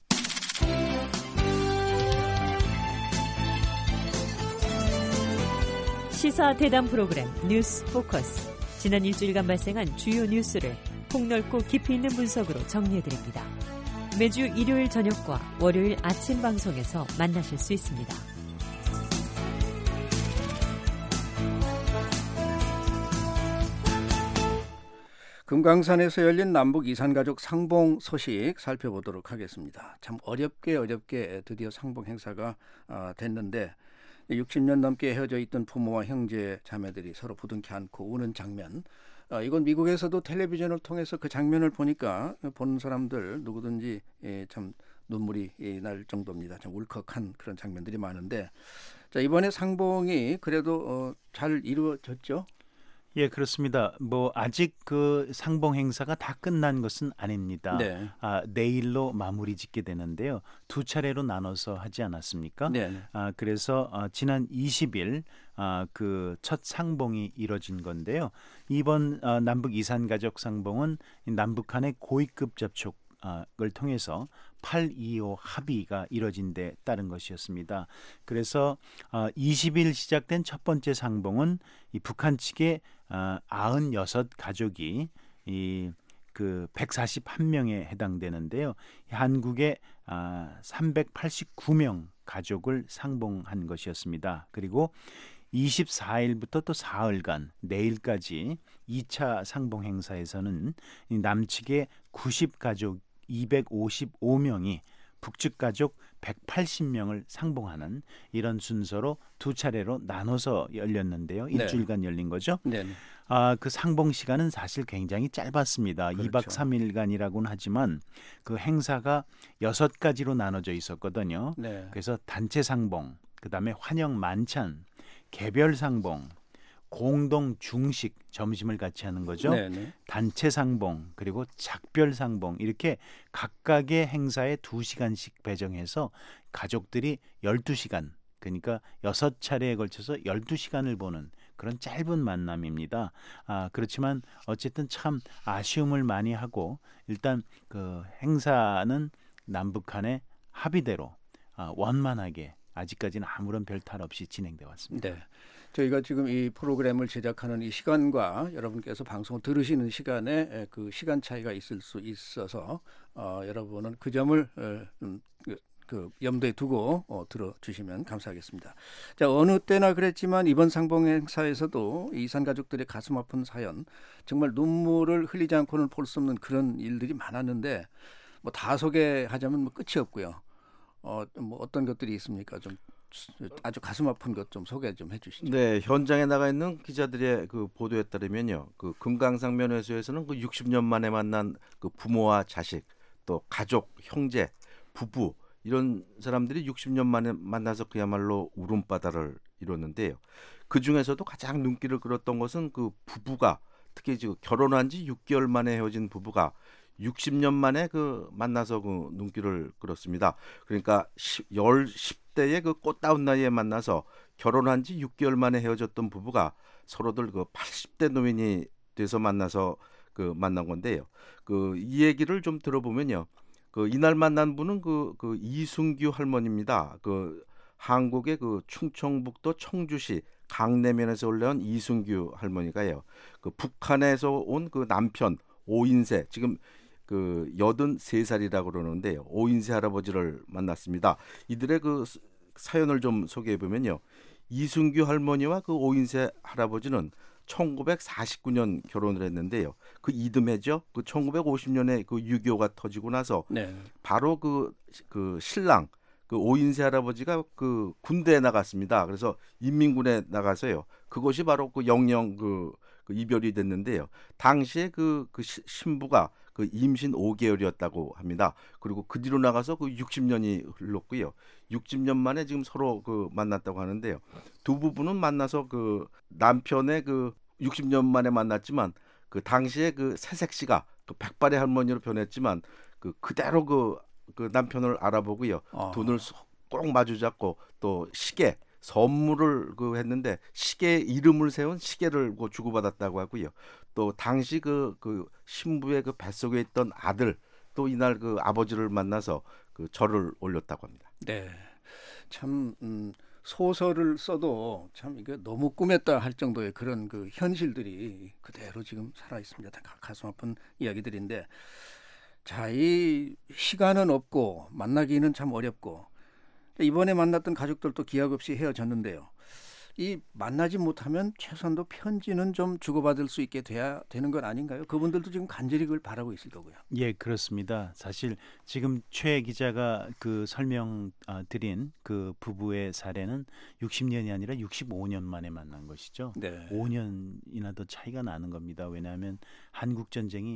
시사 대담 프로그램 뉴스 포커스. 지난 일주일간 발생한 주요 뉴스를 폭넓고 깊이 있는 분석으로 정리해드립니다. 매주 일요일 저녁과 월요일 아침 방송에서 만나실 수 있습니다. 금강산에서 열린 남북 이산가족 상봉 소식 살펴보도록 하겠습니다. 참 어렵게 드디어 상봉 행사가 됐는데 60년 넘게 헤어져 있던 부모와 형제 자매들이 서로 부둥켜 안고 우는 장면, 이건 미국에서도 텔레비전을 통해서 그 장면을 보니까 보는 사람들 누구든지 참 눈물이 날 정도입니다. 참 울컥한 그런 장면들이 많은데, 자, 이번에 상봉이 그래도 잘 이루어졌죠? 예, 그렇습니다. 뭐 아직 그 상봉 행사가 다 끝난 것은 아닙니다. 네. 내일로 마무리 짓게 되는데요. 두 차례로 나눠서 하지 않았습니까? 네. 그래서 지난 20일 그 첫 상봉이 이뤄진 건데요. 이번 남북 이산가족 상봉은 남북 간의 고위급 접촉을 통해서 8.25 합의가 이뤄진 데 따른 것이었습니다. 그래서 20일 시작된 첫 번째 상봉은 이 북한 측의 96 가족이 그 141명에 해당되는데요. 한국의 389명 가족을 상봉한 것이었습니다. 그리고 24일부터 또 사흘간 내일까지 2차 상봉 행사에서는 남측의 90가족 255명이 북측 가족 180명을 상봉하는 이런 순서로 두 차례로 나눠서 열렸는데요. 일주일간 열린 거죠. 네. 그 상봉 시간은 사실 굉장히 짧았습니다. 그렇죠. 2박 3일간이라고는 하지만 그 행사가 6가지로 나눠져 있었거든요. 네. 그래서 단체 상봉, 그다음에 환영 만찬, 개별 상봉, 공동 중식, 점심을 같이 하는 거죠. 네네. 단체 상봉, 그리고 작별 상봉, 이렇게 각각의 행사에 2시간씩 배정해서 가족들이 12시간, 그러니까 6차례에 걸쳐서 12시간을 보는 그런 짧은 만남입니다. 그렇지만 어쨌든 참 아쉬움을 많이 하고, 일단 그 행사는 남북 간의 합의대로 원만하게 아직까지는 아무런 별탈 없이 진행돼 왔습니다. 네. 저희가 지금 이 프로그램을 제작하는 이 시간과 여러분께서 방송을 들으시는 시간에 그 시간 차이가 있을 수 있어서 여러분은 그 점을 그 염두에 두고 들어주시면 감사하겠습니다. 자, 어느 때나 그랬지만 이번 상봉 행사에서도 이산 가족들의 가슴 아픈 사연, 정말 눈물을 흘리지 않고는 볼 수 없는 그런 일들이 많았는데 뭐 다 소개하자면 뭐 끝이 없고요. 뭐 어떤 것들이 있습니까? 좀 아주 가슴 아픈 것 좀 소개 좀 해주시죠. 네, 현장에 나가 있는 기자들의 그 보도에 따르면요, 그 금강산 면회소에서는 그 60년 만에 만난 그 부모와 자식, 또 가족, 형제, 부부 이런 사람들이 60년 만에 만나서 그야말로 울음바다를 이뤘는데요. 그 중에서도 가장 눈길을 끌었던 것은 그 부부가, 특히 지금 결혼한 지 6개월 만에 헤어진 부부가 60년 만에 그 만나서 그 눈길을 끌었습니다. 그러니까 10대의 그 꽃다운 나이에 만나서 결혼한 지 6개월 만에 헤어졌던 부부가 서로들 그 80대 노인이 돼서 만나서 그 만난 건데요. 그 이 얘기를 좀 들어보면요. 그 이날 만난 분은 그 이순규 할머니입니다. 그 한국의 그 충청북도 청주시 강내면에서 올라온 이순규 할머니가요. 그 북한에서 온 그 남편 오인세 지금 그 83살이라고 그러는데요. 오인세 할아버지를 만났습니다. 이들의 그 사연을 좀 소개해 보면요. 이순규 할머니와 그 오인세 할아버지는 1949년 결혼을 했는데요. 그 이듬해죠. 그 1950년에 그 6.25가 터지고 나서 네. 바로 그 신랑 그 오인세 할아버지가 그 군대에 나갔습니다. 그래서 인민군에 나가서요. 그것이 바로 그 영영 그 이별이 됐는데요. 당시에 그 신부가 그 임신 5개월이었다고 합니다. 그리고 그 뒤로 나가서 그 60년이 흘렀고요. 60년 만에 지금 서로 그 만났다고 하는데요. 두 부부는 만나서 그 남편의 그 60년 만에 만났지만 그 당시에 그 새색시가 그 백발의 할머니로 변했지만 그대로 그 남편을 알아보고요. 돈을 꼭 마주잡고 또 시계 선물을 그 했는데 시계 이름을 세운 시계를 그 주고받았다고 하고요. 또 당시 그 신부의 그 뱃속에 있던 아들 또 이날 그 아버지를 만나서 그 절을 올렸다고 합니다. 네, 참 소설을 써도 참 이게 너무 꾸몄다 할 정도의 그런 그 현실들이 그대로 지금 살아 있습니다. 가슴 아픈 이야기들인데, 자, 이 시간은 없고 만나기는 참 어렵고 이번에 만났던 가족들도 기약 없이 헤어졌는데요. 이 만나지 못하면 최소한도 편지는 좀 주고받을 수 있게 돼야 되는 건 아닌가요? 그분들도 지금 간절히 그걸 바라고 있을 거고요. 예, 그렇습니다. 사실 지금 최 기자가 그 설명 드린 그 부부의 사례는 60년이 아니라 65년 만에 만난 것이죠. 네. 5년이나 더 차이가 나는 겁니다. 왜냐하면 한국 전쟁이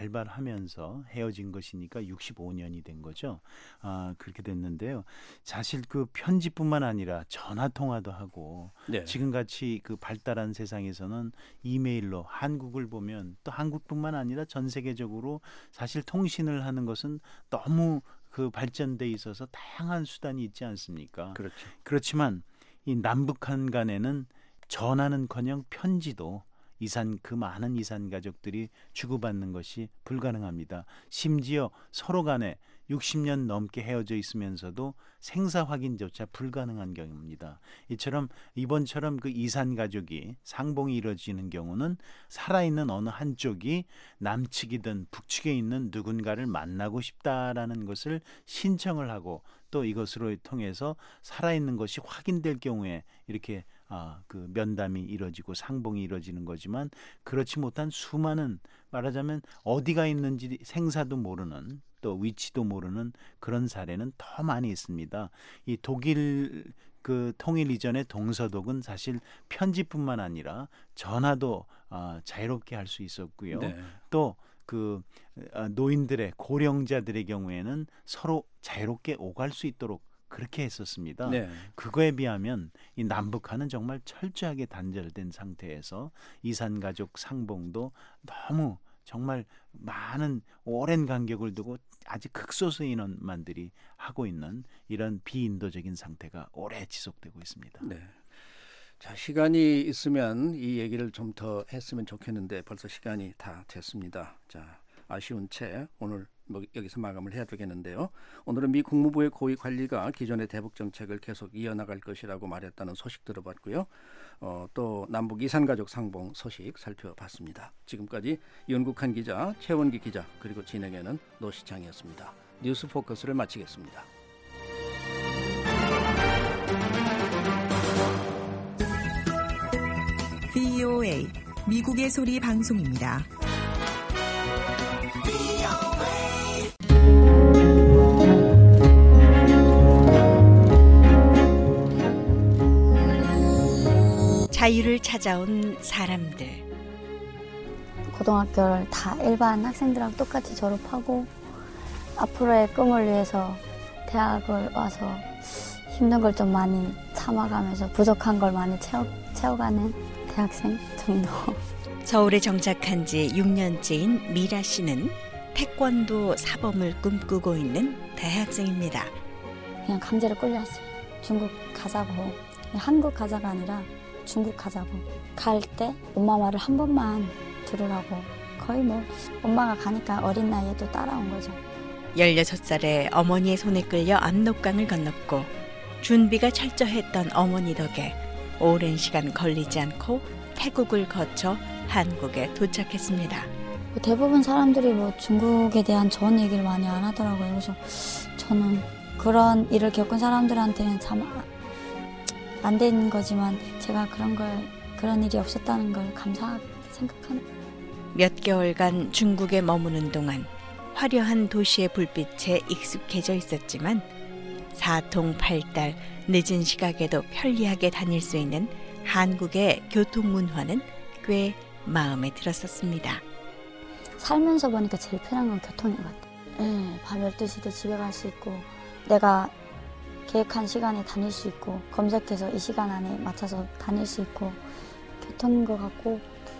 발발하면서 헤어진 것이니까 65년이 된 거죠. 그렇게 됐는데요. 사실 그 편지뿐만 아니라 전화 통화도 하고 네. 지금같이 그 발달한 세상에서는 이메일로 한국을 보면 또 한국뿐만 아니라 전 세계적으로 사실 통신을 하는 것은 너무 그 발전돼 있어서 다양한 수단이 있지 않습니까? 그렇죠. 그렇지만 이 남북한 간에는 전화는커녕 편지도 그 많은 이산 가족들이 주고받는 것이 불가능합니다. 심지어 서로 간에 60년 넘게 헤어져 있으면서도 생사 확인조차 불가능한 경우입니다. 이번처럼 그 이산 가족이 상봉이 이루어지는 경우는 살아있는 어느 한쪽이 남측이든 북측에 있는 누군가를 만나고 싶다라는 것을 신청을 하고 또 이것으로 통해서 살아있는 것이 확인될 경우에 이렇게 그 면담이 이루어지고 상봉이 이루어지는 거지만, 그렇지 못한 수많은, 말하자면 어디가 있는지 생사도 모르는 또 위치도 모르는 그런 사례는 더 많이 있습니다. 이 독일 그 통일 이전의 동서독은 사실 편지뿐만 아니라 전화도 자유롭게 할 수 있었고요. 네. 또 그 노인들의 고령자들의 경우에는 서로 자유롭게 오갈 수 있도록 그렇게 했었습니다. 네. 그거에 비하면 이 남북한은 정말 철저하게 단절된 상태에서 이산 가족 상봉도 너무 정말 많은 오랜 간격을 두고 아직 극소수 인원만들이 하고 있는 이런 비인도적인 상태가 오래 지속되고 있습니다. 네. 자, 시간이 있으면 이 얘기를 좀 더 했으면 좋겠는데 벌써 시간이 다 됐습니다. 자, 아쉬운 채 오늘 여기서 마감을 해야 되겠는데요. 오늘은 미 국무부의 고위 관리가 기존의 대북 정책을 계속 이어나갈 것이라고 말했다는 소식 들어봤고요. 또 남북 이산가족 상봉 소식 살펴봤습니다. 지금까지 윤국한 기자, 최원기 기자, 그리고 진행에는 노시창이었습니다. 뉴스 포커스를 마치겠습니다. VOA 미국의 소리 방송입니다. 자유를 찾아온 사람들. 고등학교를 다 일반 학생들하고 똑같이 졸업하고 앞으로의 꿈을 위해서 대학을 와서 힘든 걸 좀 많이 참아가면서 부족한 걸 많이 채워가는 대학생 정도. 서울에 정착한 지 6년째인 미라 씨는 태권도 사범을 꿈꾸고 있는 대학생입니다. 그냥 강제로 끌려왔어요. 중국 가자고. 한국 가자가 아니라 중국 가자고. 갈 때 엄마 말을 한 번만 들으라고. 거의 엄마가 가니까 어린 나이에도 따라온 거죠. 16살에 어머니의 손에 끌려 압록강을 건넜고 준비가 철저했던 어머니 덕에 오랜 시간 걸리지 않고 태국을 거쳐 한국에 도착했습니다. 대부분 사람들이 뭐 중국에 대한 좋은 얘기를 많이 안 하더라고요. 그래서 저는 그런 일을 겪은 사람들한테는 참 안 되는 거지만 제가 그런 일이 없었다는 걸 감사하게 생각합니다. 몇 개월간 중국에 머무는 동안 화려한 도시의 불빛에 익숙해져 있었지만 사통팔달 늦은 시각에도 편리하게 다닐 수 있는 한국의 교통문화는 꽤 마음에 들었었습니다. 살면서 보니까 제일 편한 건 교통인 것 같아요. 네, 밤 12시도 집에 갈 수 있고 내가 계획한 시간에 다닐 수 있고 검색해서 이 시간 안에 맞춰서 다닐 수 있고 교통인 것 같고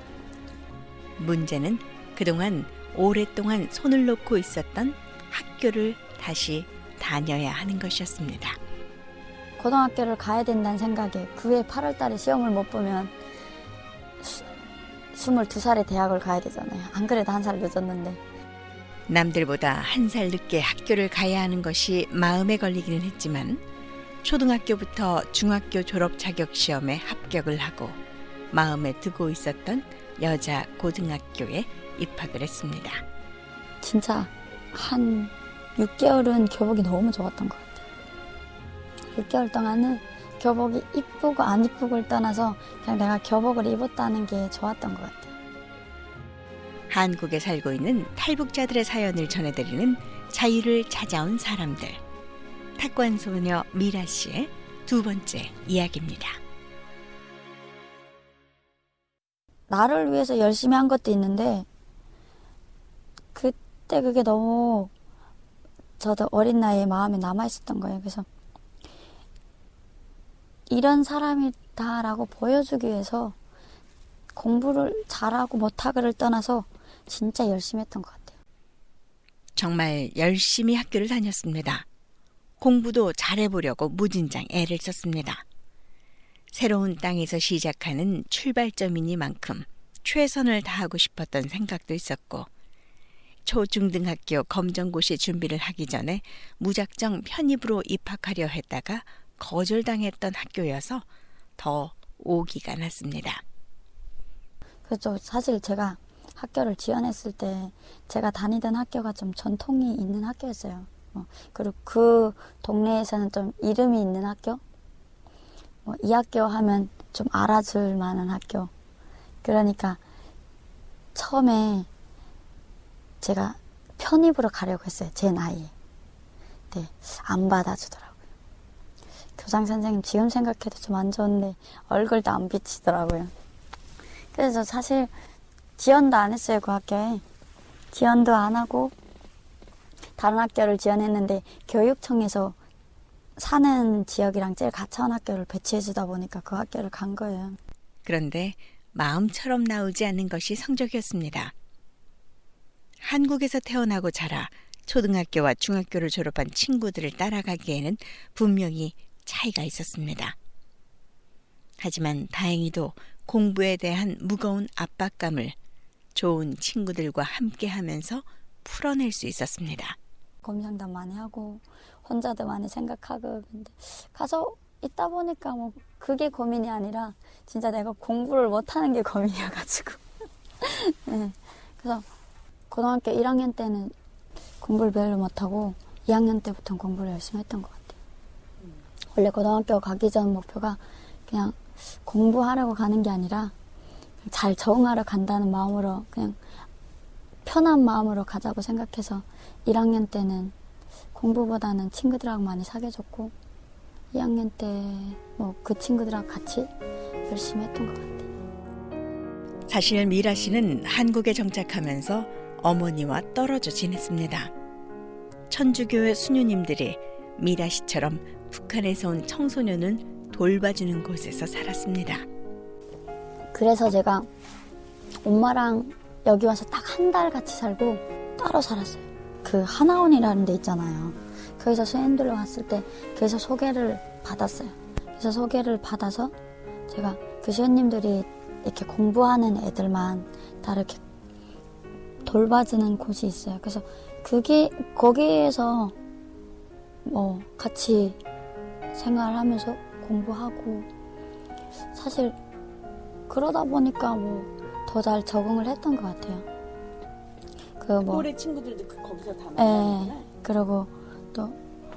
문제는 그동안 오랫동안 손을 놓고 있었던 학교를 다시 다녀야 하는 것이었습니다. 고등학교를 가야 된다는 생각에 그해 8월 달에 시험을 못 보면 22살에 대학을 가야 되잖아요. 안 그래도 한 살 늦었는데. 남들보다 한 살 늦게 학교를 가야 하는 것이 마음에 걸리기는 했지만 초등학교부터 중학교 졸업 자격 시험에 합격을 하고 마음에 두고 있었던 여자 고등학교에 입학을 했습니다. 진짜 한 6개월은 교복이 너무 좋았던 것 같아요. 6개월 동안은 교복이 이쁘고 안 이쁘고를 떠나서 그냥 내가 교복을 입었다는 게 좋았던 것 같아요. 한국에 살고 있는 탈북자들의 사연을 전해드리는 자유를 찾아온 사람들. 태권소녀 미라 씨의 두 번째 이야기입니다. 나를 위해서 열심히 한 것도 있는데 그때 그게 너무 저도 어린 나이에 마음에 남아있었던 거예요. 그래서 이런 사람이다라고 보여주기 위해서 공부를 잘하고 못하고를 떠나서 진짜 열심히 했던 것 같아요. 정말 열심히 학교를 다녔습니다. 공부도 잘해보려고 무진장 애를 썼습니다. 새로운 땅에서 시작하는 출발점이니만큼 최선을 다하고 싶었던 생각도 있었고 초중등학교 검정고시 준비를 하기 전에 무작정 편입으로 입학하려 했다가 거절당했던 학교여서 더 오기가 났습니다. 그렇죠. 사실 제가 학교를 지원했을 때 제가 다니던 학교가 좀 전통이 있는 학교였어요. 그리고 그 동네에서는 좀 이름이 있는 학교? 이 학교 하면 좀 알아줄 만한 학교. 그러니까 처음에 제가 편입으로 가려고 했어요. 제 나이에. 네, 안 받아주더라고요. 교장 선생님 지금 생각해도 좀 안 좋은데 얼굴도 안 비치더라고요. 그래서 사실 지원도 안 했어요. 그 학교에. 지원도 안 하고 다른 학교를 지원했는데 교육청에서 사는 지역이랑 제일 가까운 학교를 배치해주다 보니까 그 학교를 간 거예요. 그런데 마음처럼 나오지 않는 것이 성적이었습니다. 한국에서 태어나고 자라 초등학교와 중학교를 졸업한 친구들을 따라가기에는 분명히 차이가 있었습니다. 하지만 다행히도 공부에 대한 무거운 압박감을 좋은 친구들과 함께하면서 풀어낼 수 있었습니다. 고민상담 많이 하고 혼자도 많이 생각하고 근데 가서 있다 보니까 뭐 그게 고민이 아니라 진짜 내가 공부를 못하는 게 고민이어가지고 네. 그래서 고등학교 1학년 때는 공부를 별로 못하고 2학년 때부터는 공부를 열심히 했던 것 같아요. 원래 고등학교 가기 전 목표가 그냥 공부하려고 가는 게 아니라 잘 적응하러 간다는 마음으로 그냥 편한 마음으로 가자고 생각해서 1학년 때는 공부보다는 친구들하고 많이 사귀어줬고 2학년 때 뭐 그 친구들하고 같이 열심히 했던 것 같아요. 사실 미라 씨는 한국에 정착하면서 어머니와 떨어져 지냈습니다. 천주교회 수녀님들이 미라 씨처럼 북한에서 온 청소년을 돌봐주는 곳에서 살았습니다. 그래서 제가 엄마랑 여기 와서 딱 한 달 같이 살고 따로 살았어요. 그 하나원이라는 데 있잖아요. 거기서 수녀님들로 왔을 때 거기서 소개를 받았어요. 그래서 소개를 받아서 제가 그 수녀님들이 이렇게 공부하는 애들만 다 이렇게 돌봐주는 곳이 있어요. 그래서 그게 거기에서 뭐 같이 생활하면서 공부하고 사실 그러다 보니까 뭐 더 잘 적응을 했던 것 같아요. 그 뭐 올해 친구들도 거기서 다 만나는구나. 그리고 또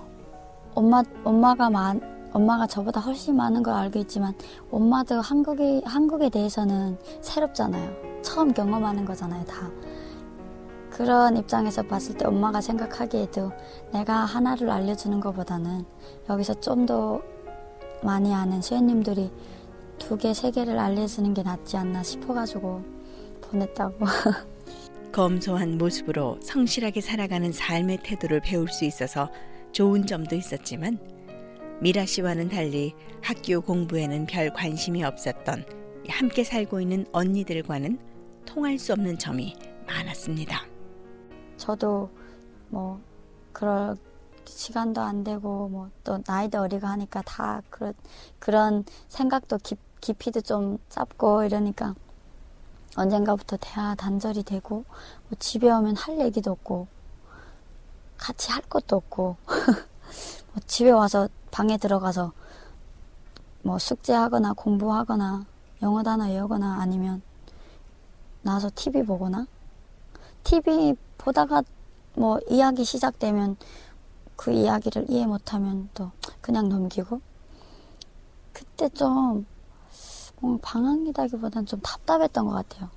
엄마가 저보다 훨씬 많은 걸 알고 있지만 엄마도 한국에 대해서는 새롭잖아요. 처음 경험하는 거잖아요, 다. 그런 입장에서 봤을 때 엄마가 생각하기에도 내가 하나를 알려주는 것보다는 여기서 좀 더 많이 아는 수연님들이 2개, 3개를 알려주는 게 낫지 않나 싶어가지고 보냈다고. 검소한 모습으로 성실하게 살아가는 삶의 태도를 배울 수 있어서 좋은 점도 있었지만 미라 씨와는 달리 학교 공부에는 별 관심이 없었던 함께 살고 있는 언니들과는 통할 수 없는 점이 많았습니다. 저도 뭐 그럴 시간도 안 되고 뭐 또 나이도 어리고 하니까 다 그런 생각도 깊이도 좀 짧고 이러니까 언젠가부터 대화 단절이 되고 뭐 집에 오면 할 얘기도 없고 같이 할 것도 없고 뭐 집에 와서 방에 들어가서 뭐 숙제하거나 공부하거나 영어 단어 외우거나 아니면 나와서 TV 보거나 TV 보다가 뭐 이야기 시작되면 그 이야기를 이해 못하면 또 그냥 넘기고 그때 좀 방황이라기보다는 좀 답답했던 것 같아요.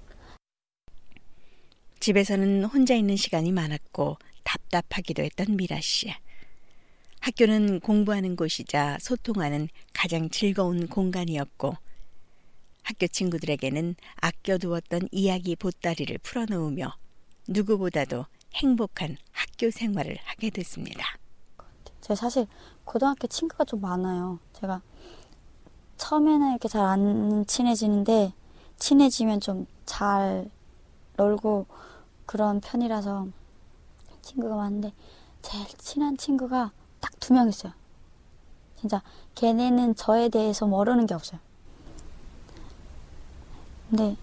집에서는 혼자 있는 시간이 많았고 답답하기도 했던 미라 씨. 학교는 공부하는 곳이자 소통하는 가장 즐거운 공간이었고 학교 친구들에게는 아껴두었던 이야기 보따리를 풀어놓으며 누구보다도 행복한 학교 생활을 하게 됐습니다. 제가 사실 고등학교 친구가 좀 많아요. 제가 처음에는 이렇게 잘 안 친해지는데 친해지면 좀 잘 놀고 그런 편이라서 친구가 많은데 제일 친한 친구가 딱 2명 있어요. 진짜 걔네는 저에 대해서 모르는 게 없어요. 근데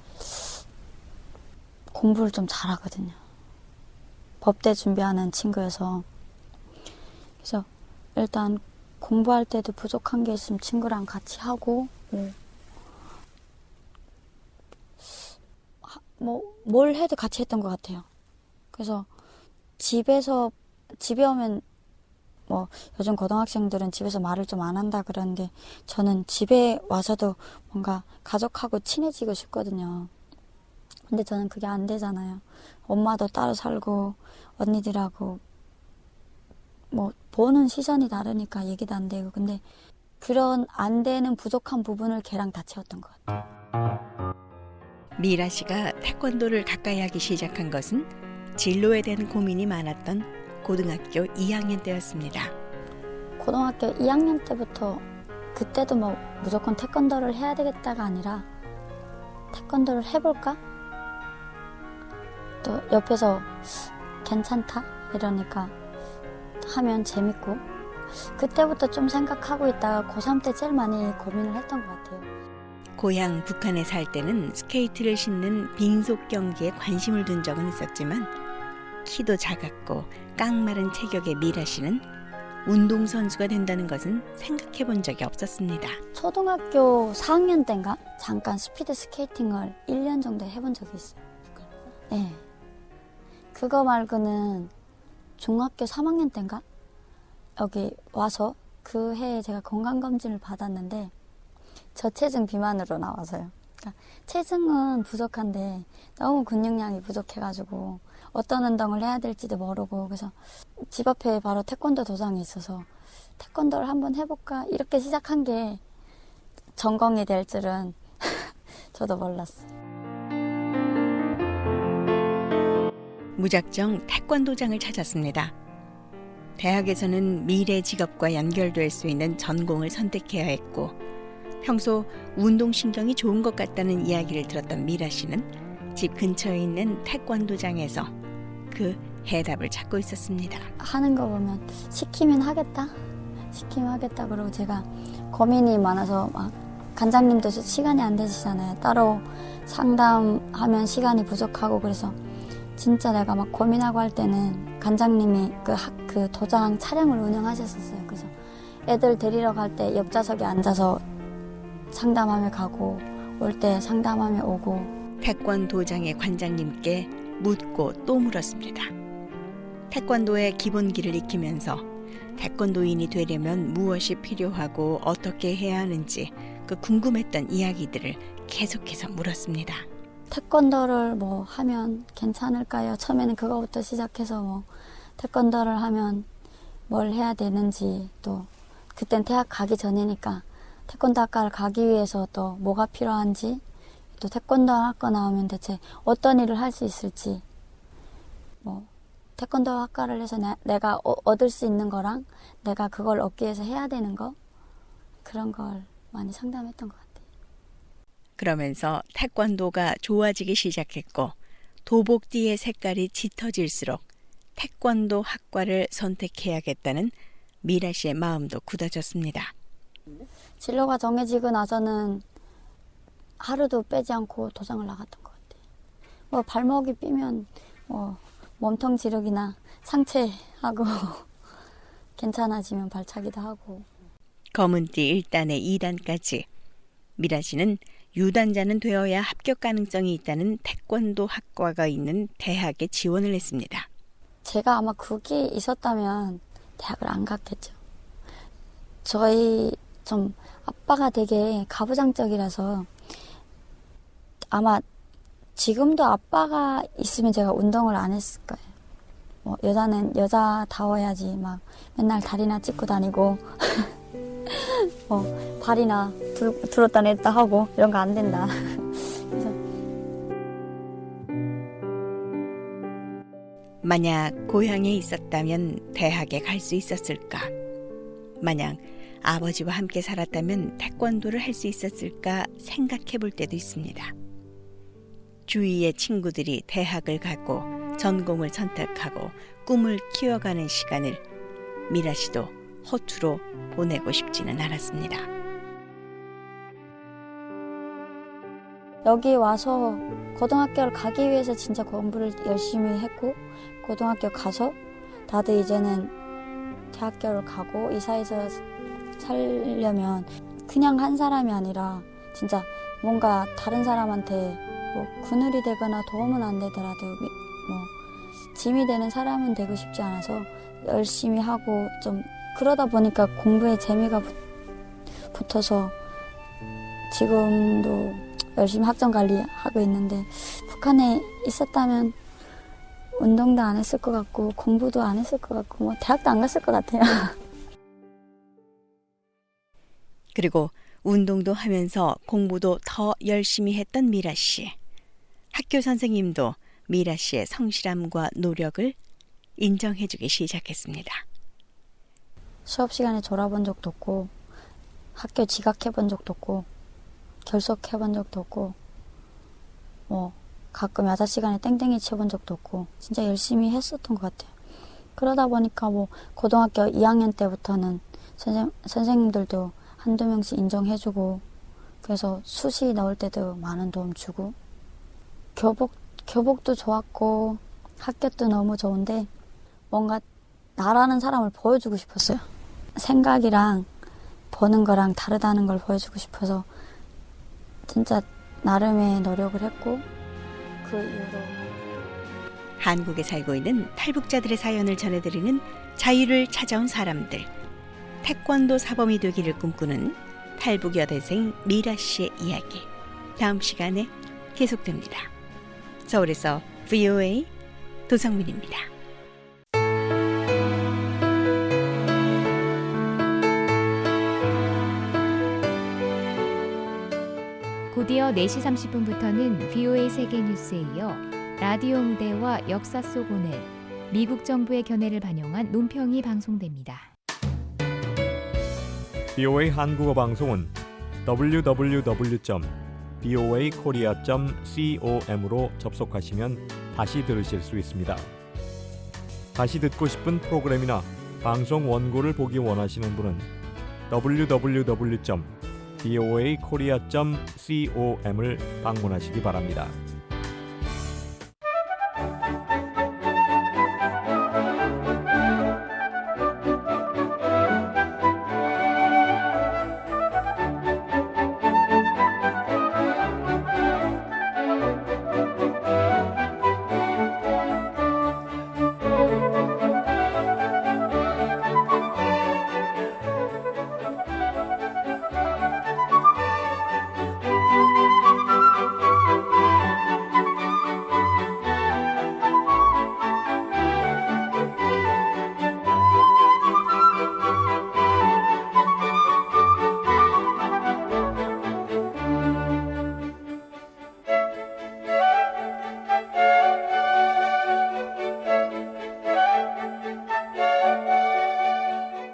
공부를 좀 잘하거든요. 법대 준비하는 친구여서 그래서 일단 공부할 때도 부족한 게 있으면 친구랑 같이 하고 뭘 해도 같이 했던 것 같아요. 그래서 집에 오면 뭐 요즘 고등학생들은 집에서 말을 좀 안 한다 그러는데 저는 집에 와서도 뭔가 가족하고 친해지고 싶거든요. 근데 저는 그게 안 되잖아요. 엄마도 따로 살고 언니들하고 뭐 보는 시선이 다르니까 얘기도 안 되고 근데 그런 안 되는 부족한 부분을 걔랑 다 채웠던 것 같아요. 미라 씨가 태권도를 가까이 하기 시작한 것은 진로에 대한 고민이 많았던 고등학교 2학년 때였습니다. 고등학교 2학년 때부터 그때도 뭐 무조건 태권도를 해야 되겠다가 아니라 태권도를 해볼까? 또 옆에서 괜찮다? 이러니까 하면 재밌고 그때부터 좀 생각하고 있다가 고3 때 제일 많이 고민을 했던 것 같아요. 고향 북한에 살 때는 스케이트를 신는 빙속 경기에 관심을 둔 적은 있었지만 키도 작았고 깡마른 체격의 미라 씨는 운동선수가 된다는 것은 생각해 본 적이 없었습니다. 초등학교 4학년 때인가 잠깐 스피드 스케이팅을 1년 정도 해본 적이 있어요. 네. 그거 말고는 중학교 3학년 때인가 여기 와서 그 해에 제가 건강검진을 받았는데 저체중 비만으로 나와서요. 그러니까 체중은 부족한데 너무 근육량이 부족해가지고 어떤 운동을 해야 될지도 모르고 그래서 집 앞에 바로 태권도 도장이 있어서 태권도를 한번 해볼까 이렇게 시작한 게 전공이 될 줄은 저도 몰랐어요. 무작정 태권도장을 찾았습니다. 대학에서는 미래 직업과 연결될 수 있는 전공을 선택해야 했고 평소 운동신경이 좋은 것 같다는 이야기를 들었던 미라 씨는 집 근처에 있는 태권도장에서 그 해답을 찾고 있었습니다. 하는 거 보면 시키면 하겠다 그러고 제가 고민이 많아서 막 관장님도 시간이 안 되시잖아요. 따로 상담하면 시간이 부족하고 그래서 진짜 내가 막 고민하고 할 때는 관장님이 그 도장 촬영을 운영하셨었어요. 그래서 애들 데리러 갈 때 옆좌석에 앉아서 상담하며 가고 올 때 상담하며 오고. 태권도장의 관장님께 묻고 또 물었습니다. 태권도의 기본기를 익히면서 태권도인이 되려면 무엇이 필요하고 어떻게 해야 하는지 그 궁금했던 이야기들을 계속해서 물었습니다. 태권도를 뭐 하면 괜찮을까요? 처음에는 그거부터 시작해서 뭐 태권도를 하면 뭘 해야 되는지, 또 그땐 대학 가기 전이니까 태권도 학과를 가기 위해서 또 뭐가 필요한지, 또 태권도 학과 나오면 대체 어떤 일을 할 수 있을지, 뭐 태권도 학과를 해서 내가 얻을 수 있는 거랑 내가 그걸 얻기 위해서 해야 되는 거, 그런 걸 많이 상담했던 것 같아요. 그러면서 태권도가 좋아지기 시작했고 도복띠의 색깔이 짙어질수록 태권도 학과를 선택해야겠다는 미라 씨의 마음도 굳어졌습니다. 진로가 정해지고 나서는 하루도 빼지 않고 도장을 나갔던 것 같아요. 뭐 발목이 삐면 뭐 몸통 지르기나 상체하고 괜찮아지면 발차기도 하고. 검은띠 1단에 2단까지 미라 씨는 유단자는 되어야 합격 가능성이 있다는 태권도 학과가 있는 대학에 지원을 했습니다. 제가 아마 그게 있었다면 대학을 안 갔겠죠. 저희 좀 아빠가 되게 가부장적이라서 아마 지금도 아빠가 있으면 제가 운동을 안 했을 거예요. 뭐 여자는 여자다워야지 막 맨날 다리나 찢고 다니고 발이나 들었다 냈다 하고 이런 거 안 된다. 그래서 만약 고향에 있었다면 대학에 갈 수 있었을까? 만약 아버지와 함께 살았다면 태권도를 할 수 있었을까 생각해 볼 때도 있습니다. 주위의 친구들이 대학을 가고 전공을 선택하고 꿈을 키워가는 시간을 미라 씨도 허투루 보내고 싶지는 않았습니다. 여기 와서 고등학교를 가기 위해서 진짜 공부를 열심히 했고, 고등학교 가서 다들 이제는 대학교를 가고 이 사회에서 살려면 그냥 한 사람이 아니라 진짜 뭔가 다른 사람한테 뭐 그늘이 되거나 도움은 안 되더라도 뭐 짐이 되는 사람은 되고 싶지 않아서 열심히 하고, 좀 그러다 보니까 공부에 재미가 붙어서 지금도 열심히 학점 관리하고 있는데, 북한에 있었다면 운동도 안 했을 것 같고 공부도 안 했을 것 같고 뭐 대학도 안 갔을 것 같아요. 그리고 운동도 하면서 공부도 더 열심히 했던 미라 씨. 학교 선생님도 미라 씨의 성실함과 노력을 인정해주기 시작했습니다. 수업 시간에 졸아본 적도 없고, 학교 지각해본 적도 없고, 결석해본 적도 없고, 뭐 가끔 야자 시간에 땡땡이 쳐본 적도 없고, 진짜 열심히 했었던 것 같아요. 그러다 보니까 뭐 고등학교 2학년 때부터는 선생님들도 한두 명씩 인정해주고, 그래서 수시 넣을 때도 많은 도움 주고, 교복도 좋았고 학교도 너무 좋은데 뭔가 나라는 사람을 보여주고 싶었어요. 생각이랑 보는 거랑 다르다는 걸 보여주고 싶어서 진짜 나름의 노력을 했고, 그 이후로 한국에 살고 있는 탈북자들의 사연을 전해드리는 자유를 찾아온 사람들, 태권도 사범이 되기를 꿈꾸는 탈북 여대생 미라 씨의 이야기, 다음 시간에 계속됩니다. 서울에서 VOA 도성민입니다. 곧이어 4시 30분부터는 VOA 세계뉴스에 이어 라디오 무대와 역사 속 오늘, 미국 정부의 견해를 반영한 논평이 방송됩니다. VOA 한국어 방송은 www.voakorea.com으로 접속하시면 다시 들으실 수 있습니다. 다시 듣고 싶은 프로그램이나 방송 원고를 보기 원하시는 분은 www.voakorea.com을 방문하시기 바랍니다.